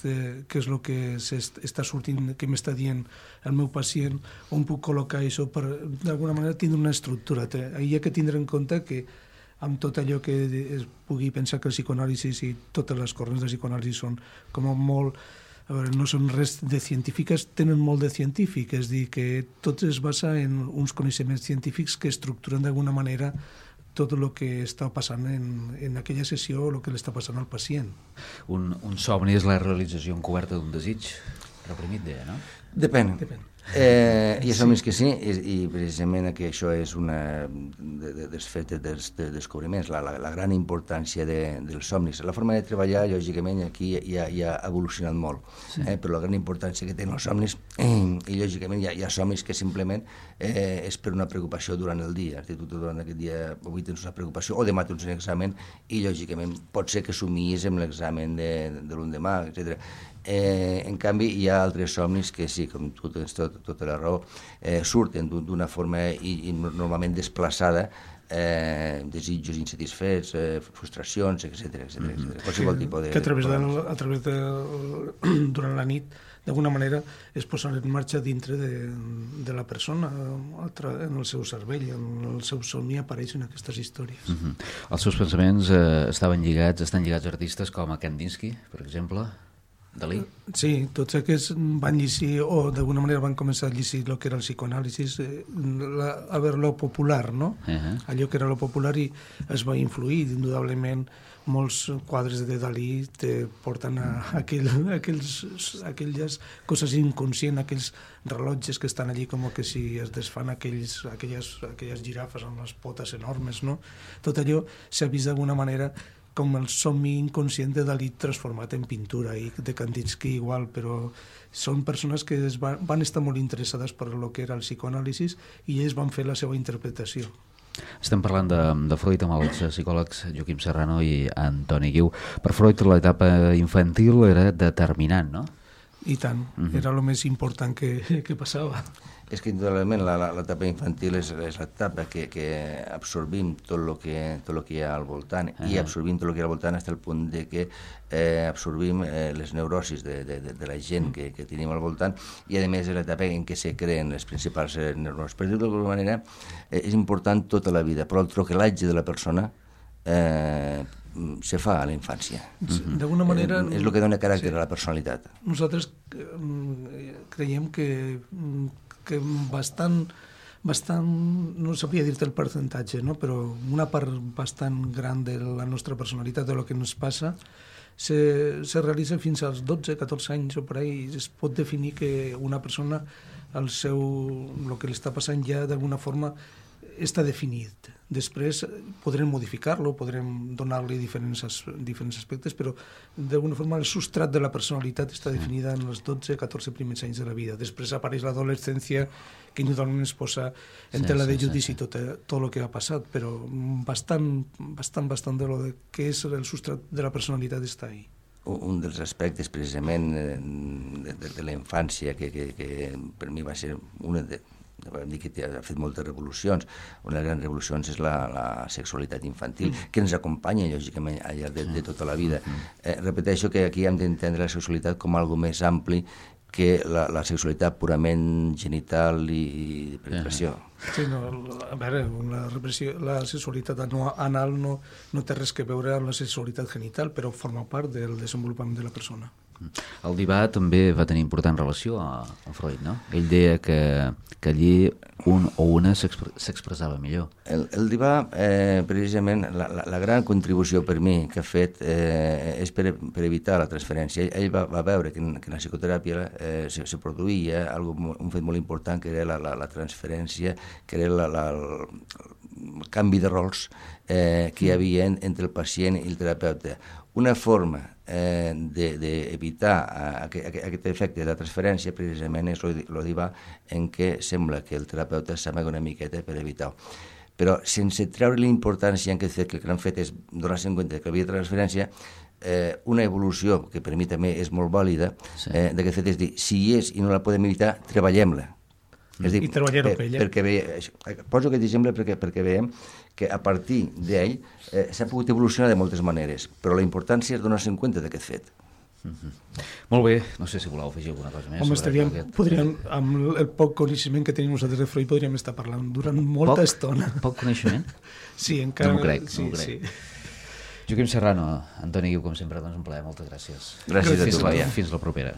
que està sortint, què m'està dient el meu pacient, on puc col·locar això per, d'alguna manera, tindre una estructura. Hi ha que tindre en compte que amb tot allò que es pugui pensar que el psicoanàlisi i totes les corrents de psicoanàlisi són com molt, a veure, no són res de científiques, tenen molt de científic, és dir, que tot es basa en uns coneixements científics que estructuren d'alguna manera tot el que està passant en aquella sessió o el que li està passant al pacient. Un somni és la realització encoberta d'un desig reprimit, deia, no? Depèn. Hi ha somnis que sí, i precisament que això és una dels fets dels descobriments, la gran importància dels somnis. La forma de treballar, lògicament, aquí ja ha evolucionat molt, però la gran importància que tenen els somnis, i lògicament hi ha somnis que simplement és per una preocupació durant el dia. És a dir, tu durant aquest dia avui tens una preocupació, o demà tens un examen, i lògicament pot ser que somies amb l'examen de l'endemà, etc. En canvi, hi ha altres somnis que sí, com tu tens tota la raó, surten d'una forma i normalment desplaçada, desitjos insatisfets, frustracions, etc. Qualsevol tipus de... Que durant la nit, d'alguna manera, es posen en marxa dintre de la persona, en el seu cervell, en el seu somni apareixen aquestes històries. Els seus pensaments estan lligats a artistes com a Kandinsky, per exemple... Dalí? Sí, tots aquests van llegir, o d'alguna manera van començar a llegir el que era el psicoanàlisi, a veure lo popular, no? Allò que era lo popular, i es va influir, indudablement, molts quadres de Dalí te porten a aquelles coses inconscients, aquells rellotges que estan allí com que si es desfan aquelles girafes amb les potes enormes, no? Tot allò s'ha vist d'alguna manera com el somni inconscient de Dalí transformat en pintura, i de Kandinsky igual, però són persones que van estar molt interessades per el que era el psicoanàlisi i ells van fer la seva interpretació. Estem parlant de Freud amb els psicòlegs Joaquim Serrano i Antoni Guiu. Per Freud l'etapa infantil era determinant, no? I tant, era el més important que passava. És que indudablement l'etapa infantil és l'etapa que absorbim tot el que hi ha al voltant i absorbim tot el que hi ha al voltant fins al punt de que absorbim les neurosis de la gent que tenim al voltant i a més és l'etapa en què se creen les principals neurosis. Per dir-ho d'alguna manera, és important tota la vida, però el troquelatge de la persona se fa a la infància. D'alguna manera... És el que dona caràcter a la personalitat. Nosaltres creiem que bastant, no sabria dir-te el percentatge, no? Però una part bastant gran de la nostra personalitat, de lo que ens passa, se realitza fins als 12-14 anys o per ahí. Es pot definir que una persona, el que li està passant ja d'alguna forma està definit. Després podrem modificar-lo, podrem donar-li diferents aspectes, però d'alguna forma el substrat de la personalitat està definida en els 12-14 primers anys de la vida. Després apareix l'adolescència, que indudablement es posa en tela de judici tot el que ha passat, però bastant de lo que és el substrat de la personalitat està ahí. Un dels aspectes precisament de la infància que per mi va ser una de... Vam dir que ha fet moltes revolucions. Una de les grans revolucions és la sexualitat infantil, que ens acompanya, lògicament, al llarg de tota la vida. Repeteixo que aquí hem d'entendre la sexualitat com algo més ampli que la sexualitat purament genital i de penetració. Sí, no, a veure, la sexualitat anal no té res que veure amb la sexualitat genital, però forma part del desenvolupament de la persona. El divà també va tenir important relació a Freud, no? Ell deia que allí un o una s'expressava millor. El divà, precisament, la gran contribució per mi que ha fet és per evitar la transferència. Ell va veure que en la psicoteràpia se produïa un fet molt important, que era la transferència, que era el canvi de rols que hi havia entre el pacient i el terapeuta. Una forma d'evitar aquest efecte de la transferència precisament és el divà, en què sembla que el terapeuta s'amaga una miqueta per evitar-ho. Però sense treure l'importància en aquest fet, que el que han fet és donar-se en compte que havia transferència, una evolució que per mi també és molt vàlida d'aquest fet és dir, si hi és i no la podem evitar, treballem-la. És dir, i treballar-ho per ella. Poso aquest exemple perquè veiem que a partir d'ell s'ha pogut evolucionar de moltes maneres, però la importància és donar-se en compte d'aquest fet. Molt bé, no sé si voleu afegir alguna cosa més. Home, amb el poc coneixement que tenim nosaltres de Freud podríem estar parlant durant molta estona. Poc coneixement? Sí, encara... No m'ho crec, no m'ho crec. Joaquim Serrano, Antoni Guiu, com sempre, doncs un plaer, moltes gràcies. Gràcies a tu, Laia. Fins la propera.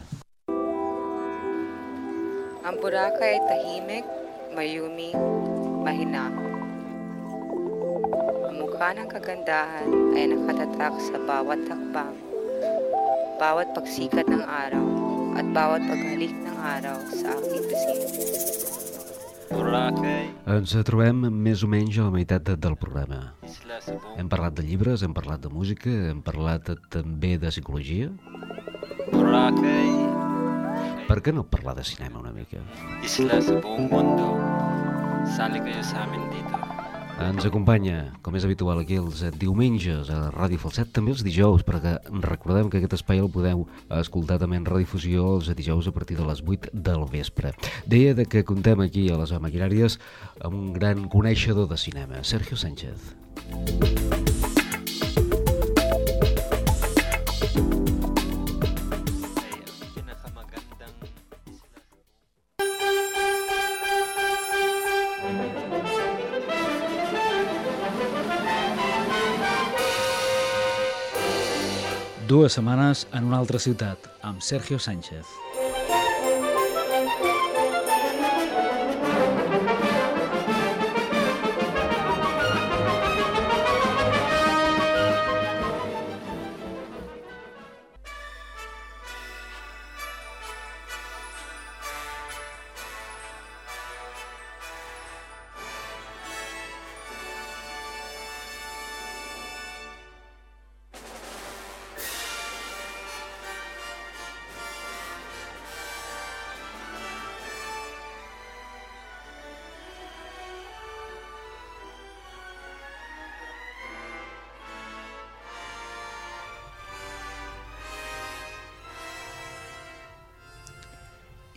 Ang Boracay ay tahimik, mayumi, mahinahon. Ang mukha ng kagandahan ay nakatatak sa bawat hakbang, bawat pagsikat ng araw, at bawat paghalik ng araw sa aking piscina. Ens trobem més o menys a la meitat del programa. Hem parlat de llibres, hem parlat de música, hem parlat també de psicologia. Per què no parlar de cinema una mica? Isla sa buong mundo. Sali kayo sa amin dito. Ens acompanya, com és habitual aquí els diumenges a Ràdio Falset, també els dijous, perquè recordem que aquest espai el podeu escoltar també en redifusió els dijous a partir de les 8 del vespre. Deia que contem aquí a les Maquinàries amb un gran coneixedor de cinema, Sergio Sánchez. Dues setmanes en una altra ciutat, amb Sergio Sánchez.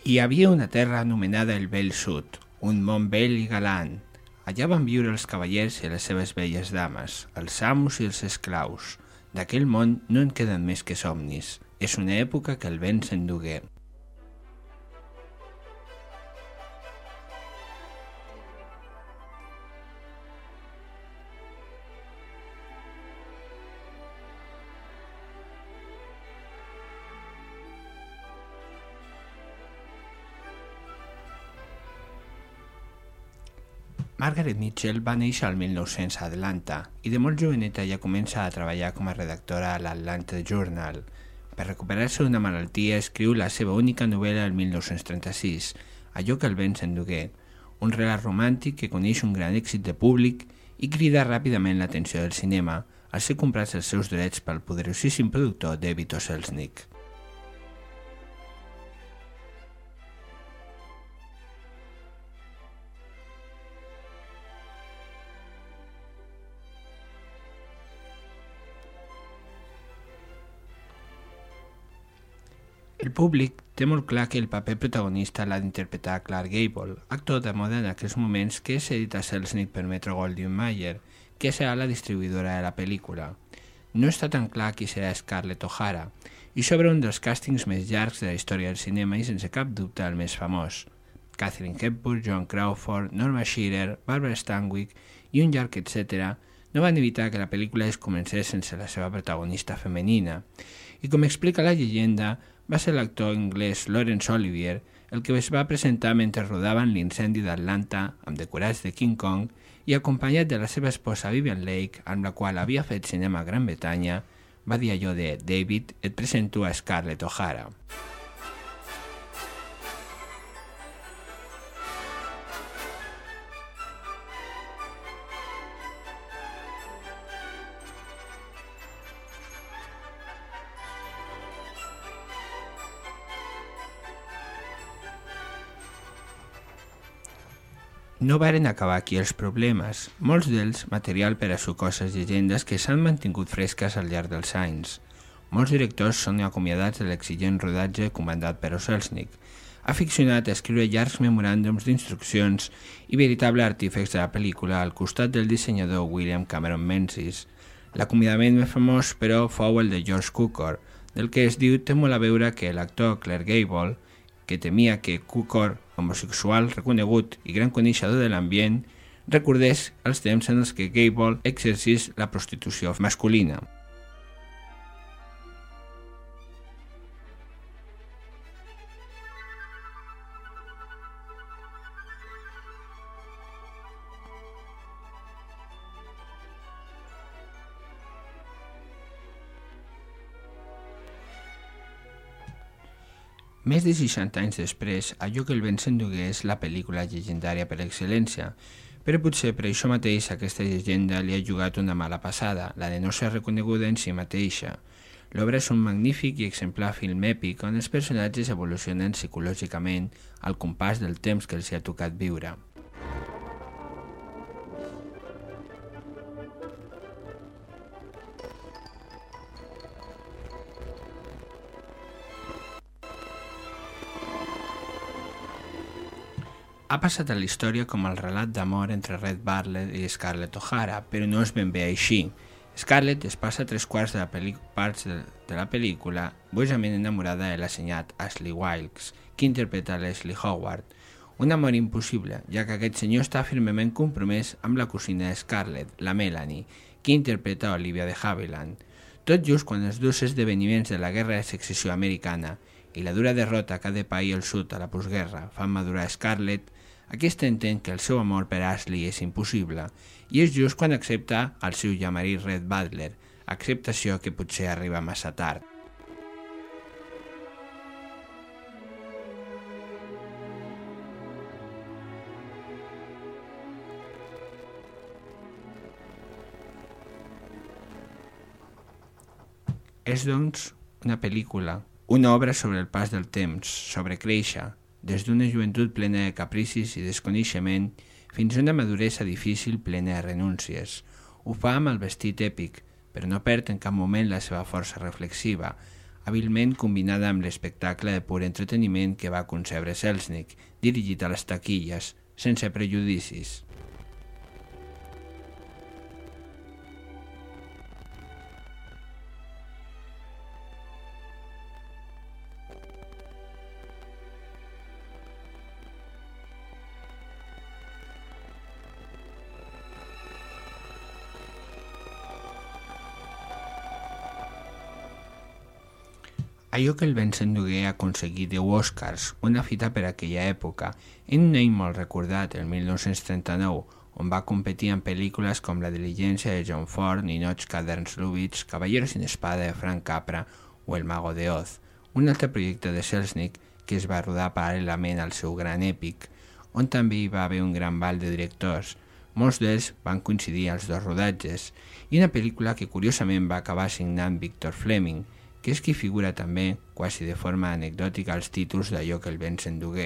Hi havia una terra anomenada el Vell Sud, un món bell i galant. Allà van viure els cavallers i les seves belles dames, els amos i els esclaus. D'aquell món no en queden més que somnis. És una època que el vent s'endugué. Margaret Mitchell va néixer al 1900 a Atlanta i de molt joveneta ja comença a treballar com a redactora a l'Atlanta Journal. Per recuperar-se d'una malaltia escriu la seva única novel·la el 1936, Allò que el vent s'endugué, un relat romàntic que coneix un gran èxit de públic i crida ràpidament l'atenció del cinema al ser comprats els seus drets pel poderosíssim productor David O. Selznick. El públic té molt clar que el paper protagonista l'ha d'interpretar Clark Gable, actor de moda en aquells moments que és cedit a Selznick per Metro-Goldwyn-Mayer, que serà la distribuïdora de la pel·lícula. No està tan clar qui serà Scarlett O'Hara, i s'obre un dels càstings més llargs de la història del cinema i sense cap dubte el més famós. Katharine Hepburn, Joan Crawford, Norma Shearer, Barbara Stanwyck i un llarg etcètera no van evitar que la pel·lícula es comencés sense la seva protagonista femenina, i com explica la llegenda, va ser l'actor anglès Laurence Olivier el que es va presentar mentre rodaven l'incendi d'Atlanta amb decorats de King Kong i acompanyat de la seva esposa Vivien Leigh, amb la qual havia fet cinema a Gran Bretanya, va dir allò de David, et presento a Scarlett O'Hara. No varen acabar aquí els problemes, molts d'ells material per a sucoses llegendes que s'han mantingut fresques al llarg dels anys. Molts directors són acomiadats de l'exigent rodatge comandat per Selznick, aficionat a escriure llargs memoràndums d'instruccions i veritable artífex de la pel·lícula al costat del dissenyador William Cameron Menzies. L'acomiadament més famós, però, fou el de George Cukor, del que es diu té molt a veure que l'actor Clark Gable, que temia que Cukor, homosexual reconegut i gran coneixedor de l'ambient, recordés els temps en els que Gable exercís la prostitució masculina. Més de 60 anys després, Allò que el vent s'endugué és la pel·lícula llegendària per excel·lència, però potser per això mateix aquesta llegenda li ha jugat una mala passada, la de no ser reconeguda en si mateixa. L'obra és un magnífic i exemplar film èpic on els personatges evolucionen psicològicament al compàs del temps que els hi ha tocat viure. Ha passat a la història com el relat d'amor entre Red Butler i Scarlett O'Hara, però no és ben bé així. Scarlett es passa 3/4 de la pel·lícula bojament enamorada de l'assenyat Ashley Wilkes, que interpreta Leslie Howard. Un amor impossible, ja que aquest senyor està firmement compromès amb la cosina de Scarlett, la Melanie, que interpreta Olivia de Havilland. Tot just quan els dos esdeveniments de la Guerra de Secessió americana i la dura derrota que ha de pair el sud a la postguerra fan madurar Scarlett, aquesta entén que el seu amor per Ashley és impossible i és just quan accepta el seu ja marit Red Butler, acceptació que potser arriba massa tard. És, doncs, una pel·lícula, una obra sobre el pas del temps, sobre créixer, des d'una joventut plena de capricis i desconeixement fins a una maduresa difícil plena de renúncies. Ho fa amb el vestit èpic, però no perd en cap moment la seva força reflexiva, hàbilment combinada amb l'espectacle de pur entreteniment que va concebre Selznick, dirigit a les taquilles, sense prejudicis. Allò que el Vincent Duguay ha aconseguit 10 Oscars, una fita per aquella època, en un any molt recordat, el 1939, on va competir en pel·lícules com La diligència de John Ford, Ninochka d'Ernst Lubitsch, Caballero sin espada de Frank Capra o El mago de Oz, un altre projecte de Selznick que es va rodar paral·lelament al seu gran èpic, on també hi va haver un gran ball de directors. Molts d'ells van coincidir als dos rodatges, i una pel·lícula que curiosament va acabar signant Victor Fleming, que és qui figura també, quasi de forma anecdòtica, als títols d'allò que el Vincent Duguay.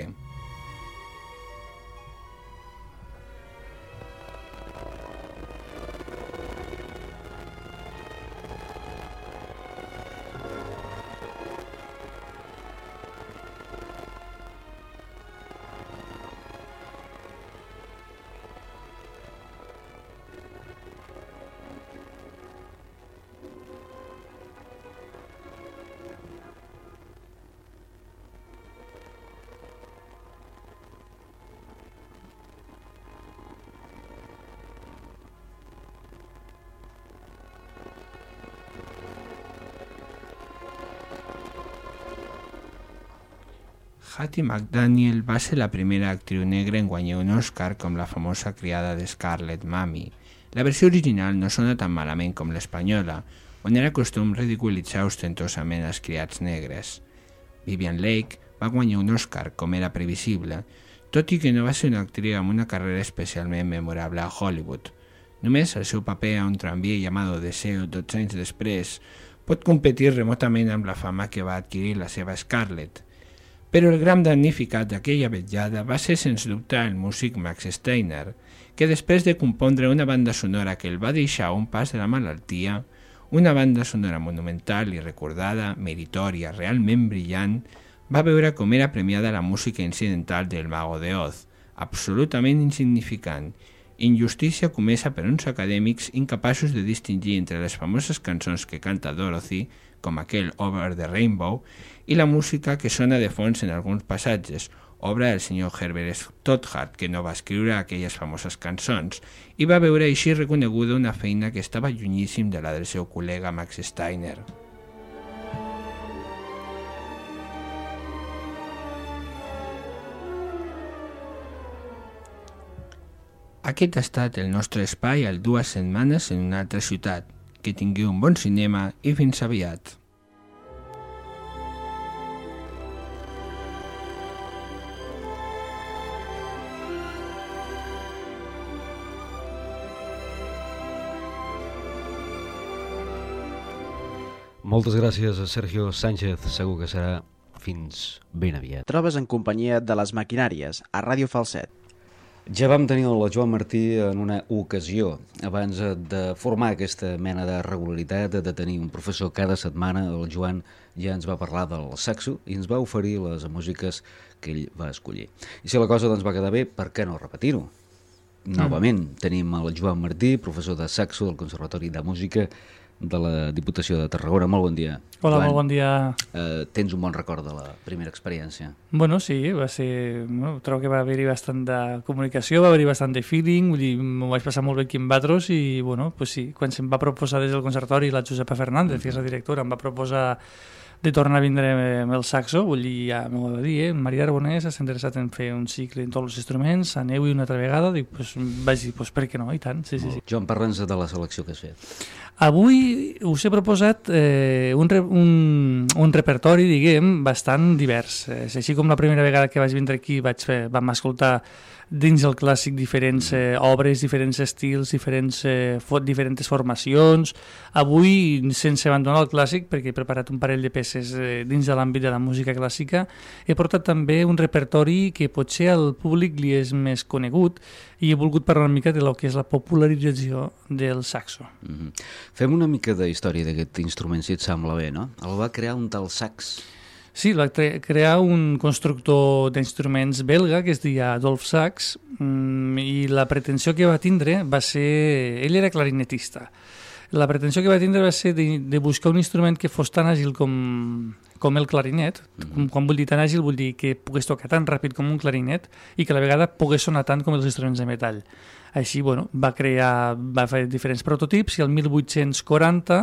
Hattie McDaniel va ser la primera actriu negra en guanyar un Oscar com la famosa criada de Scarlett, Mamie. La versió original no sona tan malament com l'espanyola, on era costum ridiculitzar ostentosament els criats negres. Vivien Leigh va guanyar un Oscar, com era previsible, tot i que no va ser una actriu amb una carrera especialment memorable a Hollywood. Només el seu paper a un tramvia llamado Deseo 12 anys després pot competir remotament amb la fama que va adquirir la seva Scarlett. Però el gran damnificat d'aquella vetllada va ser sens dubte el músic Max Steiner, que després de compondre una banda sonora que el va deixar a un pas de la malaltia, una banda sonora monumental i recordada, meritòria, realment brillant, va veure com era premiada la música incidental del Mago de Oz, absolutament insignificant, injustícia comesa per uns acadèmics incapaços de distingir entre les famoses cançons que canta Dorothy, com aquell Over the Rainbow, i la música que sona de fons en alguns passatges, obra del senyor Herbert Stothard, que no va escriure aquelles famoses cançons, i va veure així reconeguda una feina que estava llunyíssim de la del seu col·lega Max Steiner. Aquest ha estat el nostre espai al 2 setmanes en una altra ciutat. Que tingueu un bon cinema i fins aviat. Moltes gràcies a Sergio Sánchez, segur que serà fins ben aviat. Trobes en companyia de les maquinàries a Ràdio Falset. Ja vam tenir el Joan Martí en una ocasió. Abans de formar aquesta mena de regularitat, de tenir un professor cada setmana, el Joan ja ens va parlar del saxo i ens va oferir les músiques que ell va escollir. I si la cosa doncs va quedar bé, per què no repetir-ho? Novament tenim el Joan Martí, professor de saxo del Conservatori de Música de la Diputació de Tarragona. Molt bon dia. Hola, Joan, molt bon dia. Tens un bon record de la primera experiència? Bueno, sí, va ser... Bueno, trobo que va haver-hi bastant de comunicació, va haver-hi bastant de feeling, vull dir, m'ho vaig passar molt bé aquí amb Batros i, bueno, pues sí, quan se'm va proposar des del Conservatori la Josepa Fernández, que és la directora, em va proposar de tornar a vindre amb el saxo, vull dir, ja m'ho va dir, Maria Arbonès s'ha interessat en fer un cicle en tots els instruments, aneu-hi una altra vegada, dic, pues, vaig dir, pues, per què no, i tant, sí. Joan, parla'ns de la selecció que has fet. Avui us he proposat un repertori, diguem, bastant divers. És així com la primera vegada que vaig vindre aquí vam escoltar dins el clàssic diferents obres, diferents estils, diferents formacions. Avui, sense abandonar el clàssic, perquè he preparat un parell de peces dins de l'àmbit de la música clàssica, he portat també un repertori que potser al públic li és més conegut i he volgut parlar una mica de lo que és la popularització del saxo. Fem una mica de història d'aquest instrument, si et sembla bé, no? El va crear un tal Sax. Sí, va crear un constructor d'instruments belga que es deia Adolphe Sax i la pretensió que va tindre va ser... Ell era clarinetista. La pretensió que va tindre va ser de buscar un instrument que fos tan àgil com el clarinet. Quan vull dir tan àgil vull dir que pogués tocar tan ràpid com un clarinet i que a la vegada pogués sonar tant com els instruments de metall. Així, va fer diferents prototips i el 1840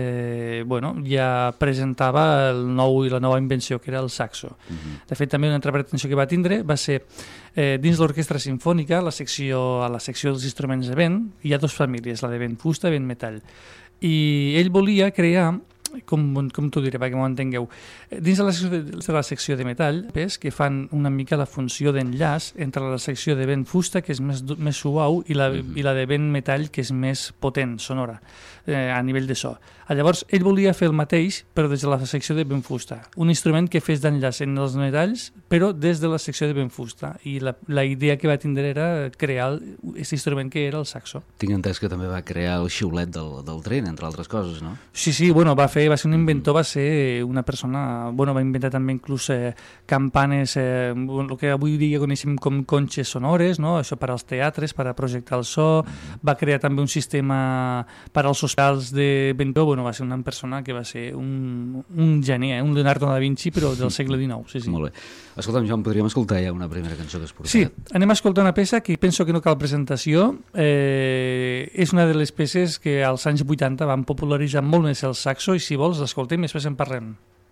ja presentava la nova invenció, que era el saxo. De fet, també una altra pretensió que va tindre va ser, dins l'orquestra sinfònica, a la secció dels instruments de vent, hi ha dues famílies, la de vent fusta i vent metall. I ell volia crear, com t'ho diré perquè m'ho entengueu, dins de la secció de metall que fan una mica la funció d'enllaç entre la secció de vent fusta, que és més suau, i la de vent metall, que és més potent, sonora, a nivell de so. Llavors, ell volia fer el mateix, però des de la secció de vent fusta. Un instrument que fes d'enllaç en els metalls, però des de la secció de vent fusta. I la idea que va tindre era crear aquest instrument que era el saxo. Tinc entès que també va crear el xiulet del tren, entre altres coses, no? Sí, va ser un inventor, va ser una persona... va inventar també inclús campanes, el que avui dia coneixem com conxes sonores, no? Això per als teatres, per a projectar el so. Va crear també un sistema per als hospitals de ventó. Va ser una persona que va ser un geni, un Leonardo da Vinci, però del segle XIX. Sí. Molt bé. Escolta'm, Joan, podríem escoltar ja una primera cançó que has portat? Sí, anem a escoltar una peça que penso que no cal presentació. És una de les peces que als anys 80 van popularitzar molt més el saxo i si vols l'escoltem i després en parlem.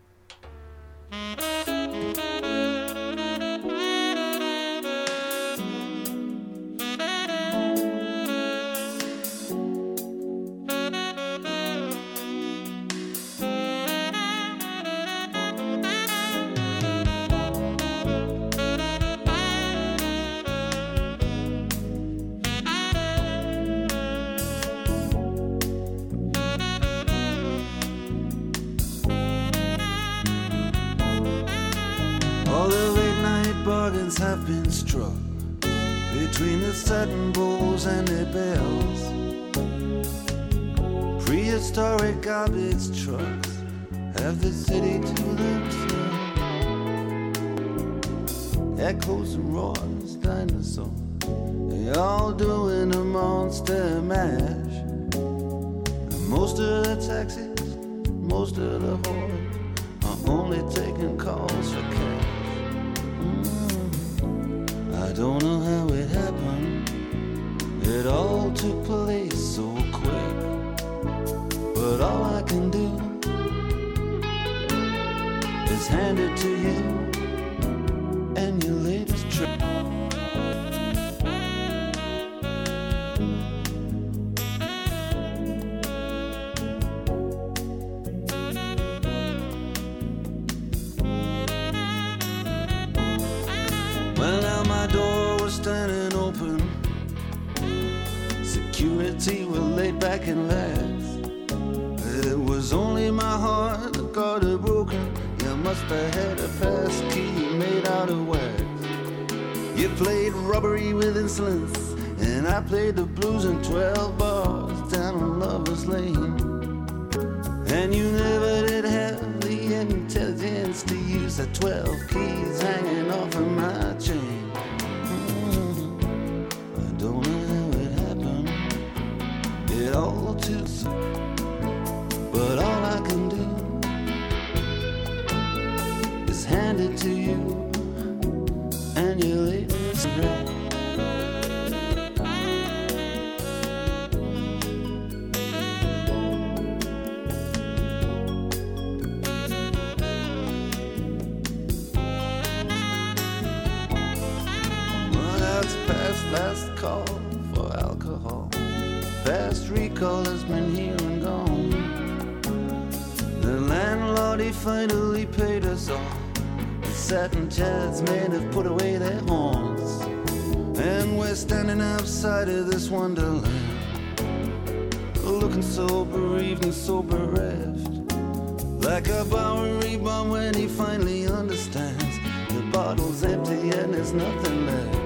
Have been struck between the satin bowls and their bells. Prehistoric garbage trucks have the city to themselves. Echoes and roars, dinosaurs, they all doing a monster mash. And most of the taxis, most of the hordes are only taking calls for cash. I don't know how it happened, it all took place so quick. But all I can do is hand it to you and your latest trick. Well, now my door was standing open, security were laid back and lax. It was only my heart that got it broken. You must have had a pass key made out of wax. You played robbery with insolence, and I played the blues in 12 bars down on Lover's Lane. And you never did have the intelligence to use the 12 keys hanging off of my chain. I don't know how it happened, it all too soon. But all I can do is hand it to you and your latest breath. Last call for alcohol, past recall has been here and gone. The landlord, he finally paid us all. The satin chairs men have put away their horns, And we're standing outside of this wonderland, looking so bereaved and so bereft, like a Bowery bomb when he finally understands the bottle's empty and there's nothing left.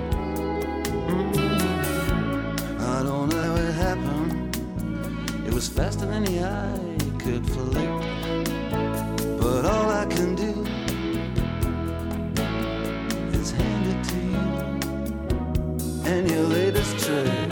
I don't know how it happened. It was faster than the eye could flick, but all I can do is hand it to you and your latest trick.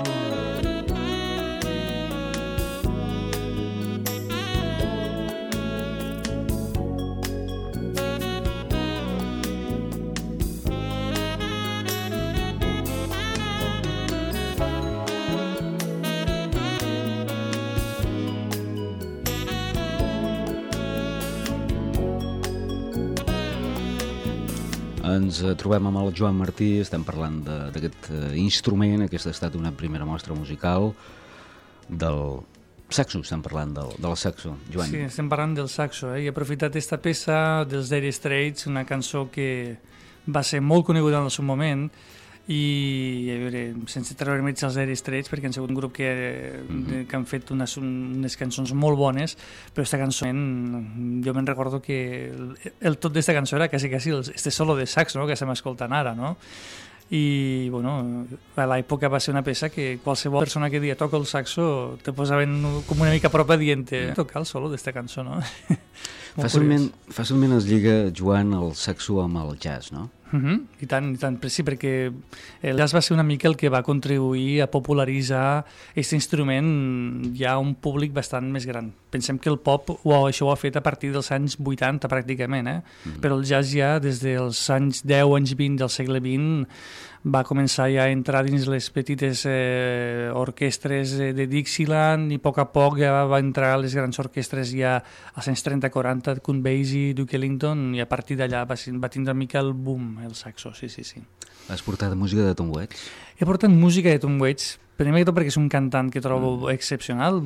Ens trobem amb el Joan Martí, estem parlant d'aquest instrument. Aquesta ha estat una primera mostra musical del saxo, estem parlant del saxo. Joan. Sí, estem parlant del saxo, i he aprofitat aquesta peça dels Dire Straits, una cançó que va ser molt coneguda en el seu moment, i a veure, sense treure mèrits als Dire Straits, perquè han sigut un grup que han fet unes cançons molt bones, però aquesta cançó, jo me'n recordo que el tot d'esta cançó era quasi este solo de sax, no?, que estem escoltant ara, no? I bueno, a l'època va ser una peça que qualsevol persona que dia toca el saxo te posaven com una mica a prop dient tocar el solo d'esta cançó, no? Fàcilment es lliga, Joan, el saxo amb el jazz, no? I tant, sí, perquè el jazz va ser una mica el que va contribuir a popularitzar aquest instrument ja a un públic bastant més gran. Pensem que el pop això ho ha fet a partir dels anys 80 pràcticament, però el jazz ja des dels anys 10, anys 20 del segle XX va començar ja a entrar dins les petites orquestres de Dixieland, i a poc ja va entrar a les grans orquestres ja als anys 30-40, Count Basie, Duke Ellington, i a partir d'allà va tindre una mica el boom, el saxo, sí. Has portat música de Tom Waits? He portat música de Tom Waits, primer que tot perquè és un cantant que trobo excepcional,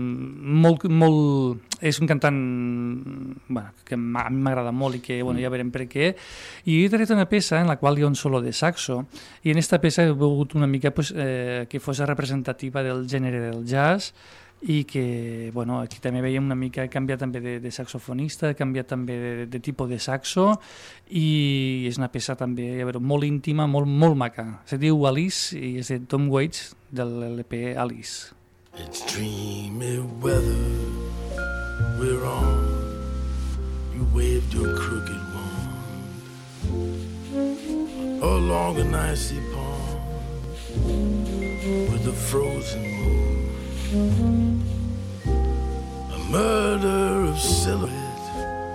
és un cantant que a mi m'agrada molt i que ja veurem per què, i he tret una peça en la qual hi ha un solo de saxo, i en aquesta peça he volgut una mica que fos representativa del gènere del jazz, i que aquí també veiem una mica, he canviat també de saxofonista, he canviat també de tipus de saxo, i és una peça també molt íntima, molt maca. Se diu Alice i és de Tom Waits, de l'LP Alice. It's dreamy weather we're on, you waved your crooked wand along an icy pond with a frozen moon. A murder of silhouette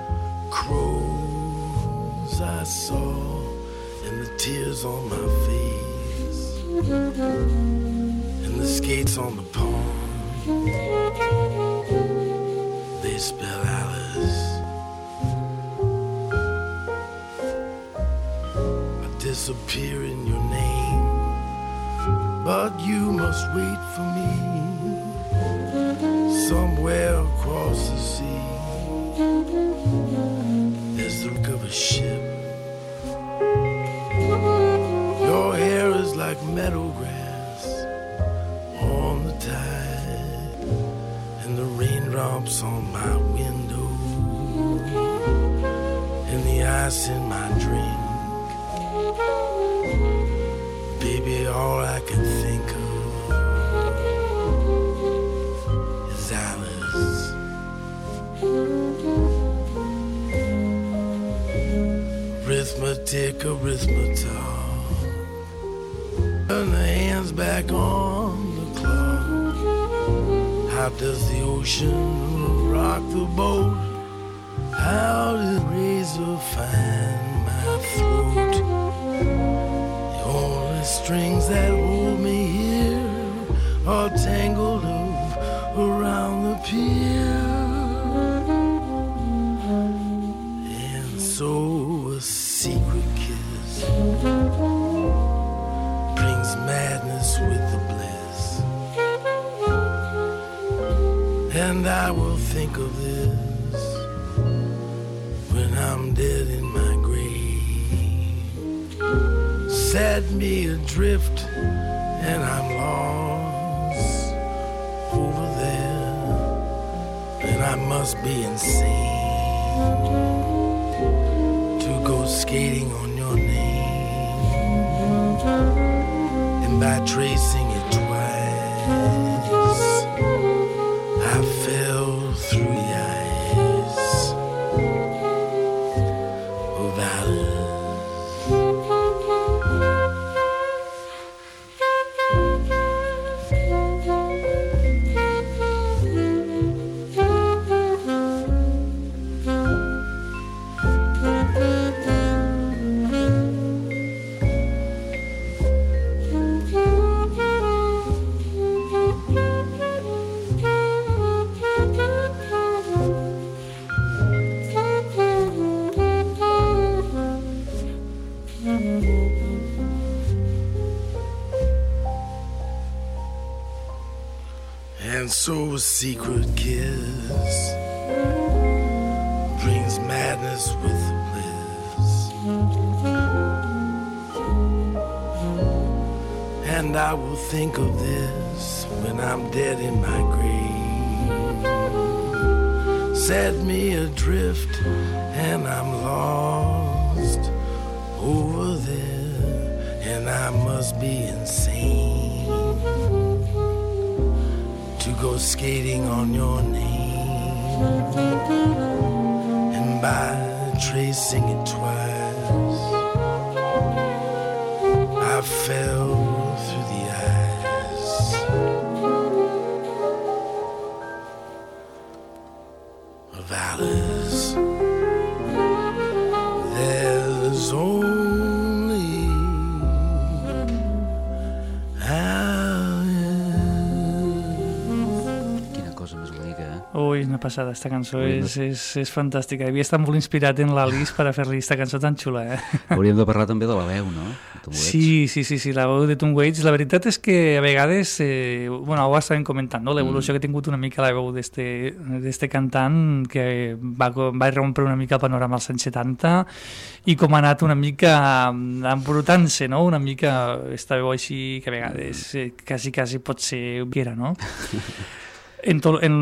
crows I saw, and the tears on my face, and the skates on the pond, they spell Alice. I disappear in your name, but you must wait for me somewhere across the sea. There's the wreck of a ship. Your hair is like meadow grass on the tide, and the raindrops on my window, and the ice in my drink. Baby, all I can think of Alice. Arithmetic, turn the hands back on the clock. How does the ocean rock the boat? How did razor find my throat? The only strings that hold me here are tangled up around the pier, and so a secret kiss brings madness with the bliss, and I will think of this when I'm dead in my grave. set me adrift, and I'm lost over there, and I must be insane to go skating on your name, and by tracing it twice I fell through the eyes of Alice. And so a secret kiss brings madness with bliss, and I will think of this when I'm dead in my grave. Set me adrift, and I'm lost over there, and I must be insane to go skating on your name, and by tracing it twice I fell through the eyes of Alice. There's only Ui, una passada, esta cançó és fantàstica. Havia estat molt inspirat en l'Alice per a fer-li aquesta cançó tan xula, Hauríem de parlar també de la veu, no? Sí, la veu de Tom Waits. La veritat és que a vegades, bueno, ho estàvem comentant, no? L'evolució que ha tingut una mica la veu d'este cantant, que va rompre una mica el panorama als anys 70 i com ha anat una mica embrutant-se, no? Una mica esta veu així que a vegades quasi pot ser viera, no? En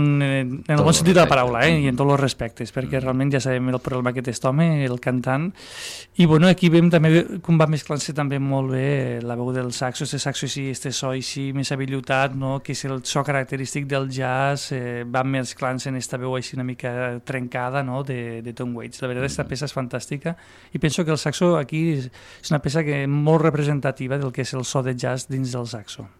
el bon sentit de la paraula, i en tots els respectes, perquè realment ja sabem el problema que té aquest home, el cantant, i bueno, aquí veiem també com va mesclant-se també molt bé la veu del saxo, este saxo així, este so així més abillotat, no? Que és el so característic del jazz, va mesclant-se en esta veu així una mica trencada, no? de Tom Waits. La veritat, aquesta peça és fantàstica, i penso que el saxo aquí és una peça molt representativa del que és el so de jazz dins del saxo.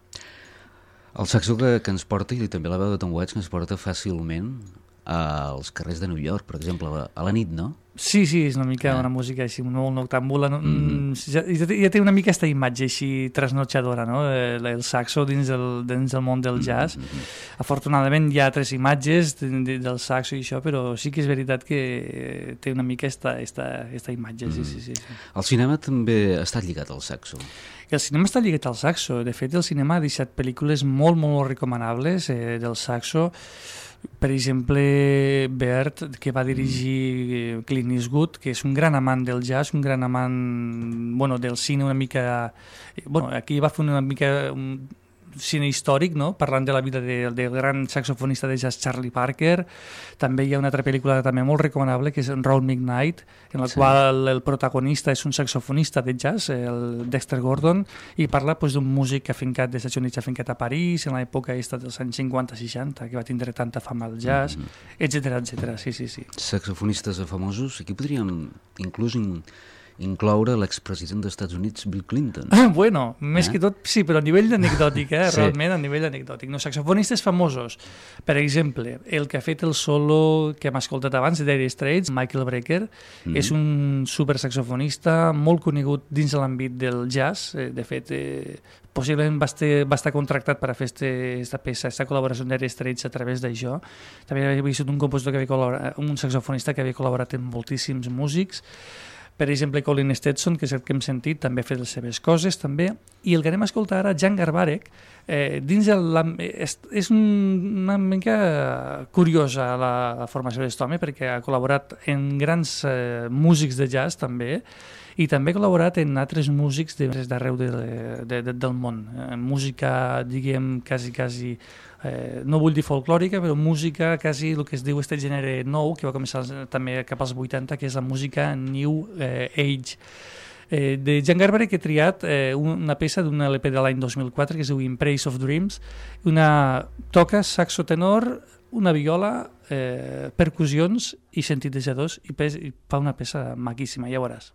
El saxo que ens porta, i també la veu de Tom Waits, que ens porta fàcilment als carrers de New York, per exemple, a la nit, no? Sí, és una mica una música així, molt noctàmbula. Ja té una mica aquesta imatge així trasnotxadora, no? El saxo dins el món del jazz. Afortunadament hi ha altres imatges del saxo i això, però sí que és veritat que té una mica esta imatge, sí. El cinema també ha estat lligat al saxo. El cinema està lligat al saxo. De fet, el cinema ha deixat pel·lícules molt recomanables del saxo. Per exemple, Bert, que va dirigir Clint Eastwood, que és un gran amant del jazz, un gran amant del cine una mica... Aquí va fer una mica cine històric, no? Parlant de la vida del gran saxofonista de jazz Charlie Parker. També hi ha una altra pel·lícula també molt recomanable, que és Round Midnight, en la qual el protagonista és un saxofonista de jazz, el Dexter Gordon, i parla d'un músic que ha fincat dels Estats Units, ha fincat a París, en l'època dels anys 50-60, que va tindre tanta fama al jazz, etc. Sí. Saxofonistes famosos, aquí podríem inclús incloure l'expresident dels Estats Units, Bill Clinton. Bueno, més que tot, sí, però a nivell anecdòtic, realment a nivell anecdòtic. No, saxofonistes famosos, per exemple, el que ha fet el solo que hem escoltat abans, de Dire Straits, Michael Brecker, és un super saxofonista molt conegut dins l'àmbit del jazz. De fet, possiblement va estar contractat per a fer aquesta peça, aquesta col·laboració amb Dire Straits a través d'això. També havia vist un compositor un saxofonista que havia col·laborat amb moltíssims músics. Per exemple, Colin Stetson, que és el que hem sentit, també ha fet les seves coses, també. I el que anem a escoltar ara, Jan Garbarek, és una mica curiosa la formació d'aquest home, perquè ha col·laborat en grans músics de jazz, també, i també he col·laborat en altres músics d'arreu del món. Música, diguem, quasi no vull dir folclòrica, però música quasi el que es diu este gènere nou, que va començar també cap als 80, que és la música New Age. De Jan Garbarek he triat una peça d'un LP de l'any 2004 que es diu In Praise of Dreams. Toca saxo tenor, una viola, percussions i sintetitzadors, i fa una peça maquíssima, ja veuràs.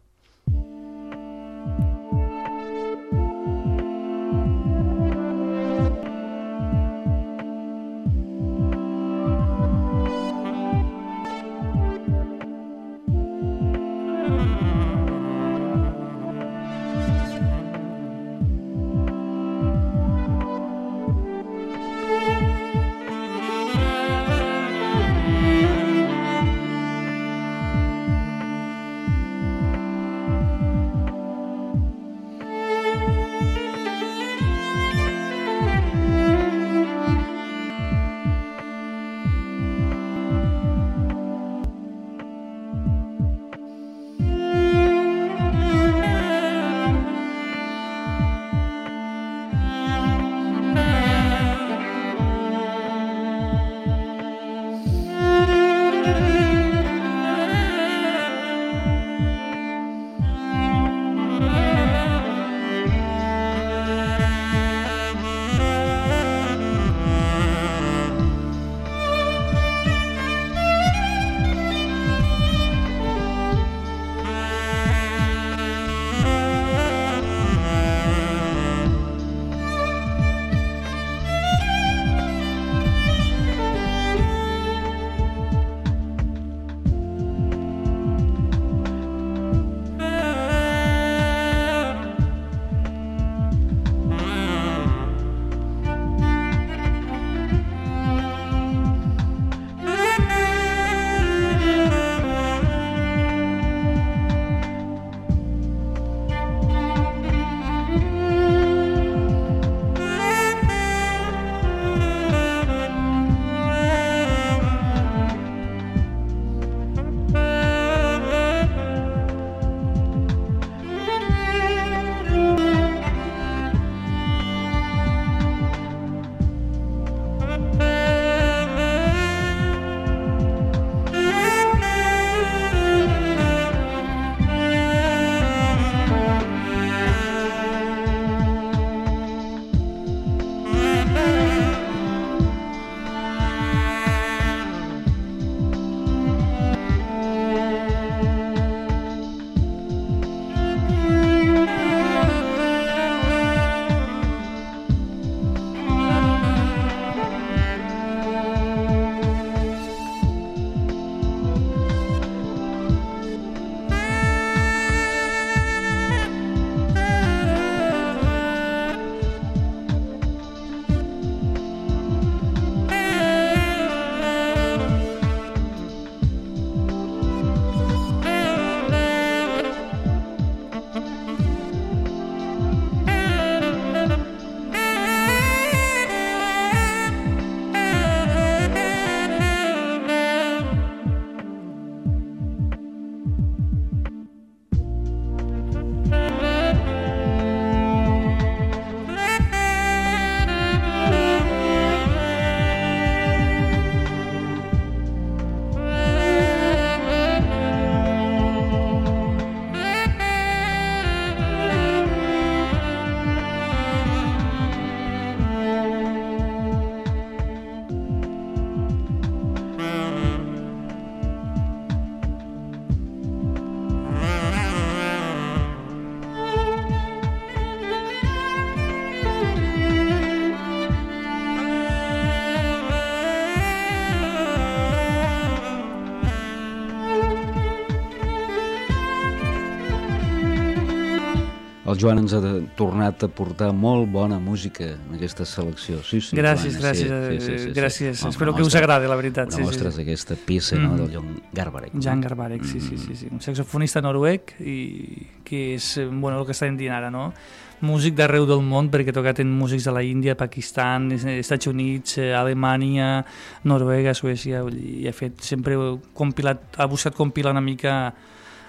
El Joan ens ha tornat a portar molt bona música en aquesta selecció. Sí, sí, gràcies, Joan, gràcies. Gràcies. No, Espero que us agradi, la veritat. Una mostra d'aquesta peça, no, del Jan Garbarek. Jan Garbarek, sí. Un saxofonista noruec i que és, bueno, el que estem dient ara, no? Músic d'arreu del món, perquè ha tocat en músics de la Índia, Pakistan, Estats Units, Alemanya, Noruega, Suècia, i ha fet sempre compilat, ha buscat compilar una mica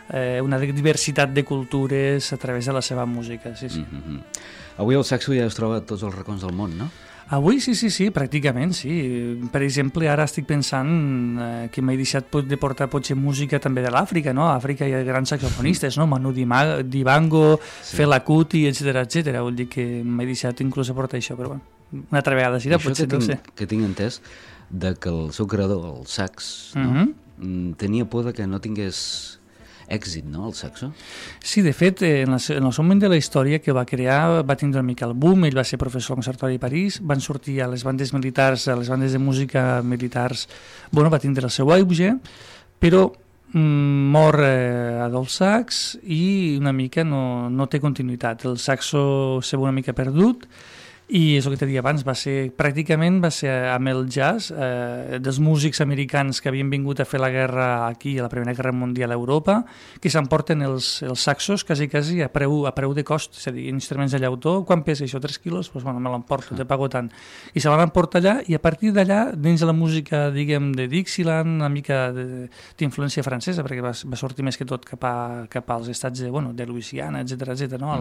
una diversitat de cultures a través de la seva música, sí, sí. Avui el saxo ja es troba a tots els racons del món, no? Avui sí, pràcticament sí. Per exemple, ara estic pensant que m'he deixat de portar potser música també de l'Àfrica, no? A Àfrica hi ha grans saxofonistes, no? Manu Dibango, Fela Kuti, etc. Vull dir que m'he deixat inclús a portar això, però bueno, una altra vegada sí, potser no sé. Que tinc entès de que el seu creador, el sax, no? Tenia por de que no tingués èxit, no, el saxo? Sí, de fet, en el moment de la història que va crear va tindre una mica el boom, ell va ser professor al Conservatori de París, van sortir a les bandes militars, a les bandes de música militars, bueno, va tindre el seu auge, però mor Adolf Sax i una mica no té continuïtat. El saxo se va una mica perdut, i és el que t'he dit abans, pràcticament va ser amb el jazz dels músics americans que havien vingut a fer la guerra aquí, a la Primera Guerra Mundial a Europa, que s'emporten els saxos quasi a preu de cost, és a dir, instruments de llautó. Quan pesa això? 3 quilos? Doncs bueno, me l'emporto, te pago tant. I se van emportar allà, i a partir d'allà, dins de la música, diguem, de Dixieland, una mica d'influència francesa, perquè va sortir més que tot cap als estats de Louisiana, etc., no?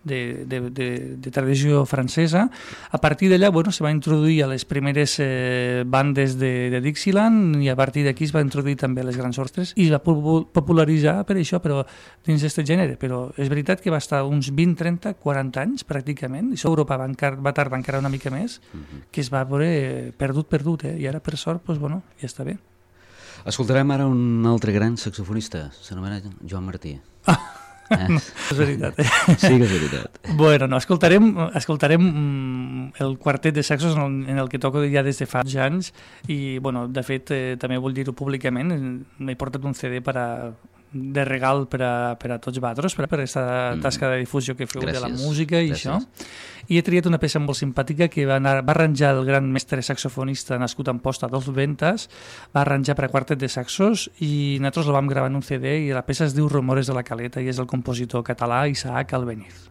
de tradició francesa. A partir d'allà se va introduir a les primeres bandes de Dixieland, i a partir d'aquí es va introduir també les grans orquestres i es va popularitzar per això, però dins d'aquest gènere. Però és veritat que va estar uns 20, 30, 40 anys pràcticament, i Europa va tardar encara una mica més, que es va veure perdut, i ara per sort ja està bé. Escoltarem ara un altre gran saxofonista, s'anomena Joan Martí. No, és veritat. Sí que és veritat. Bueno, escoltarem el quartet de saxos en el que toco ja des de fa anys, i de fet també vull dir-ho públicament, m'he portat un CD de regal per a tots vosaltres, per aquesta tasca de difusió que feu de la música i això. I he triat una peça molt simpàtica que va arranjar el gran mestre saxofonista nascut a Amposta, Adolf Ventas, va arranjar per a quartet de saxos, i nosaltres la vam gravar en un CD, i la peça es diu Rumores de la Caleta, i és el compositor català Isaac Albéniz.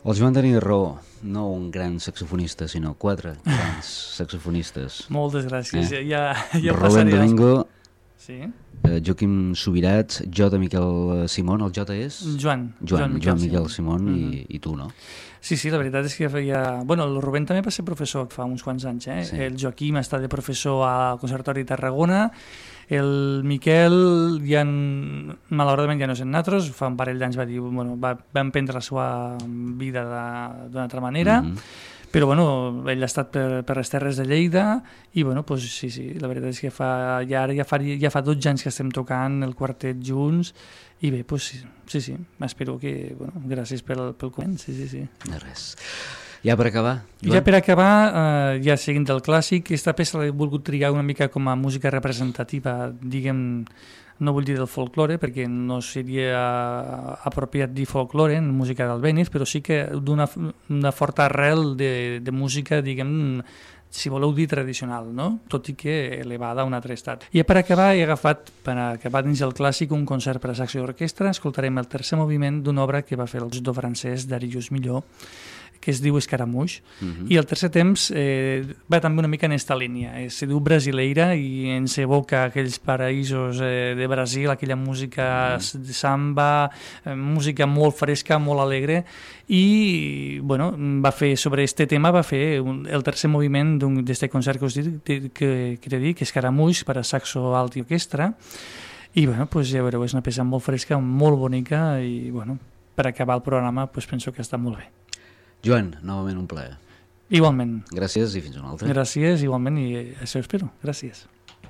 El Joan tenia raó, no un gran saxofonista, sinó 4 grans saxofonistes. Moltes gràcies, ja Rubén passaré. Domingo, sí. Joaquim Subirats, J. Miquel Simón, el J és? Joan Miquel Simón i tu, no? Sí, la veritat és que feia... Bueno, el Rubén també va ser professor fa uns quants anys, Sí. El Joaquim està de professor al Conservatori de Tarragona, el Miquel malauradament ja no és en nosaltres, fa un parell d'anys va emprendre la seva vida d'una altra manera, però ell ha estat per les terres de Lleida i sí, la veritat és que ja fa 12 anys que estem tocant el quartet junts i bé, sí, espero que gràcies pel coment, sí. De res. Ja per acabar, Joan? Ja per acabar, ja seguint el clàssic, aquesta peça l'he volgut triar una mica com a música representativa, diguem, no vull dir del folklore, perquè no seria apropiat dir folklore en música d'Albéniz, però sí que d'una forta arrel de música, diguem, si voleu dir tradicional, no? Tot i que elevada a un altre estat. I per acabar he agafat, per acabar dins el clàssic, un concert per a saxo i orquestra. Escoltarem el tercer moviment d'una obra que va fer el compositor francès Darius Milhaud, que es diu Escaramuix, i el tercer temps va també una mica en esta línia. Se diu Brasileira i ens evoca aquells paraïsos de Brasil, aquella música de samba, música molt fresca, molt alegre, i va fer sobre este tema, va fer el tercer moviment d'este concert que us dic, que Escaramuix per a saxo alt i orquestra, i ja veureu, és una peça molt fresca, molt bonica, i per acabar el programa penso que està molt bé. Joan, novament un plaer. Igualment. Gràcies i fins una altra. Gràcies, igualment, i això espero. Gràcies.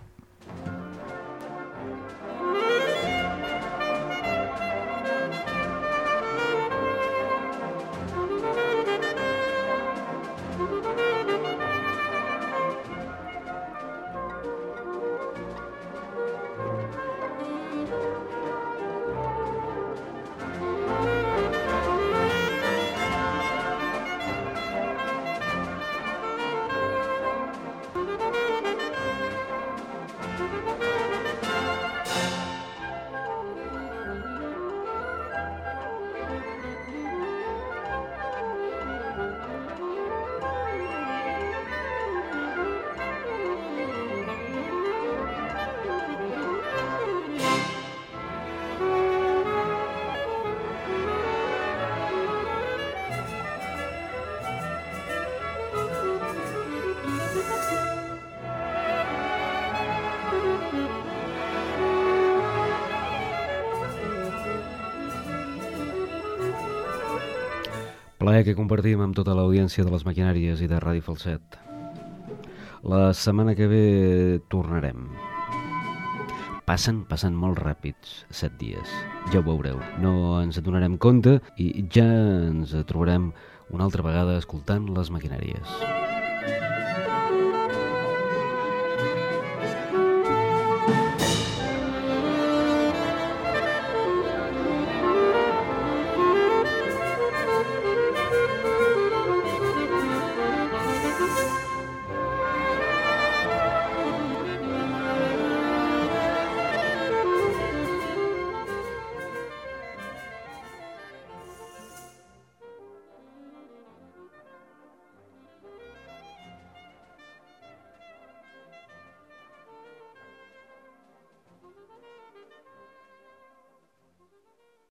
Plaer que compartim amb tota l'audiència de les maquinàries i de Ràdio Falset. La setmana que ve tornarem. Passen molt ràpids, 7 dies. Ja ho veureu. No ens adonarem compte i ja ens trobarem una altra vegada escoltant les maquinàries.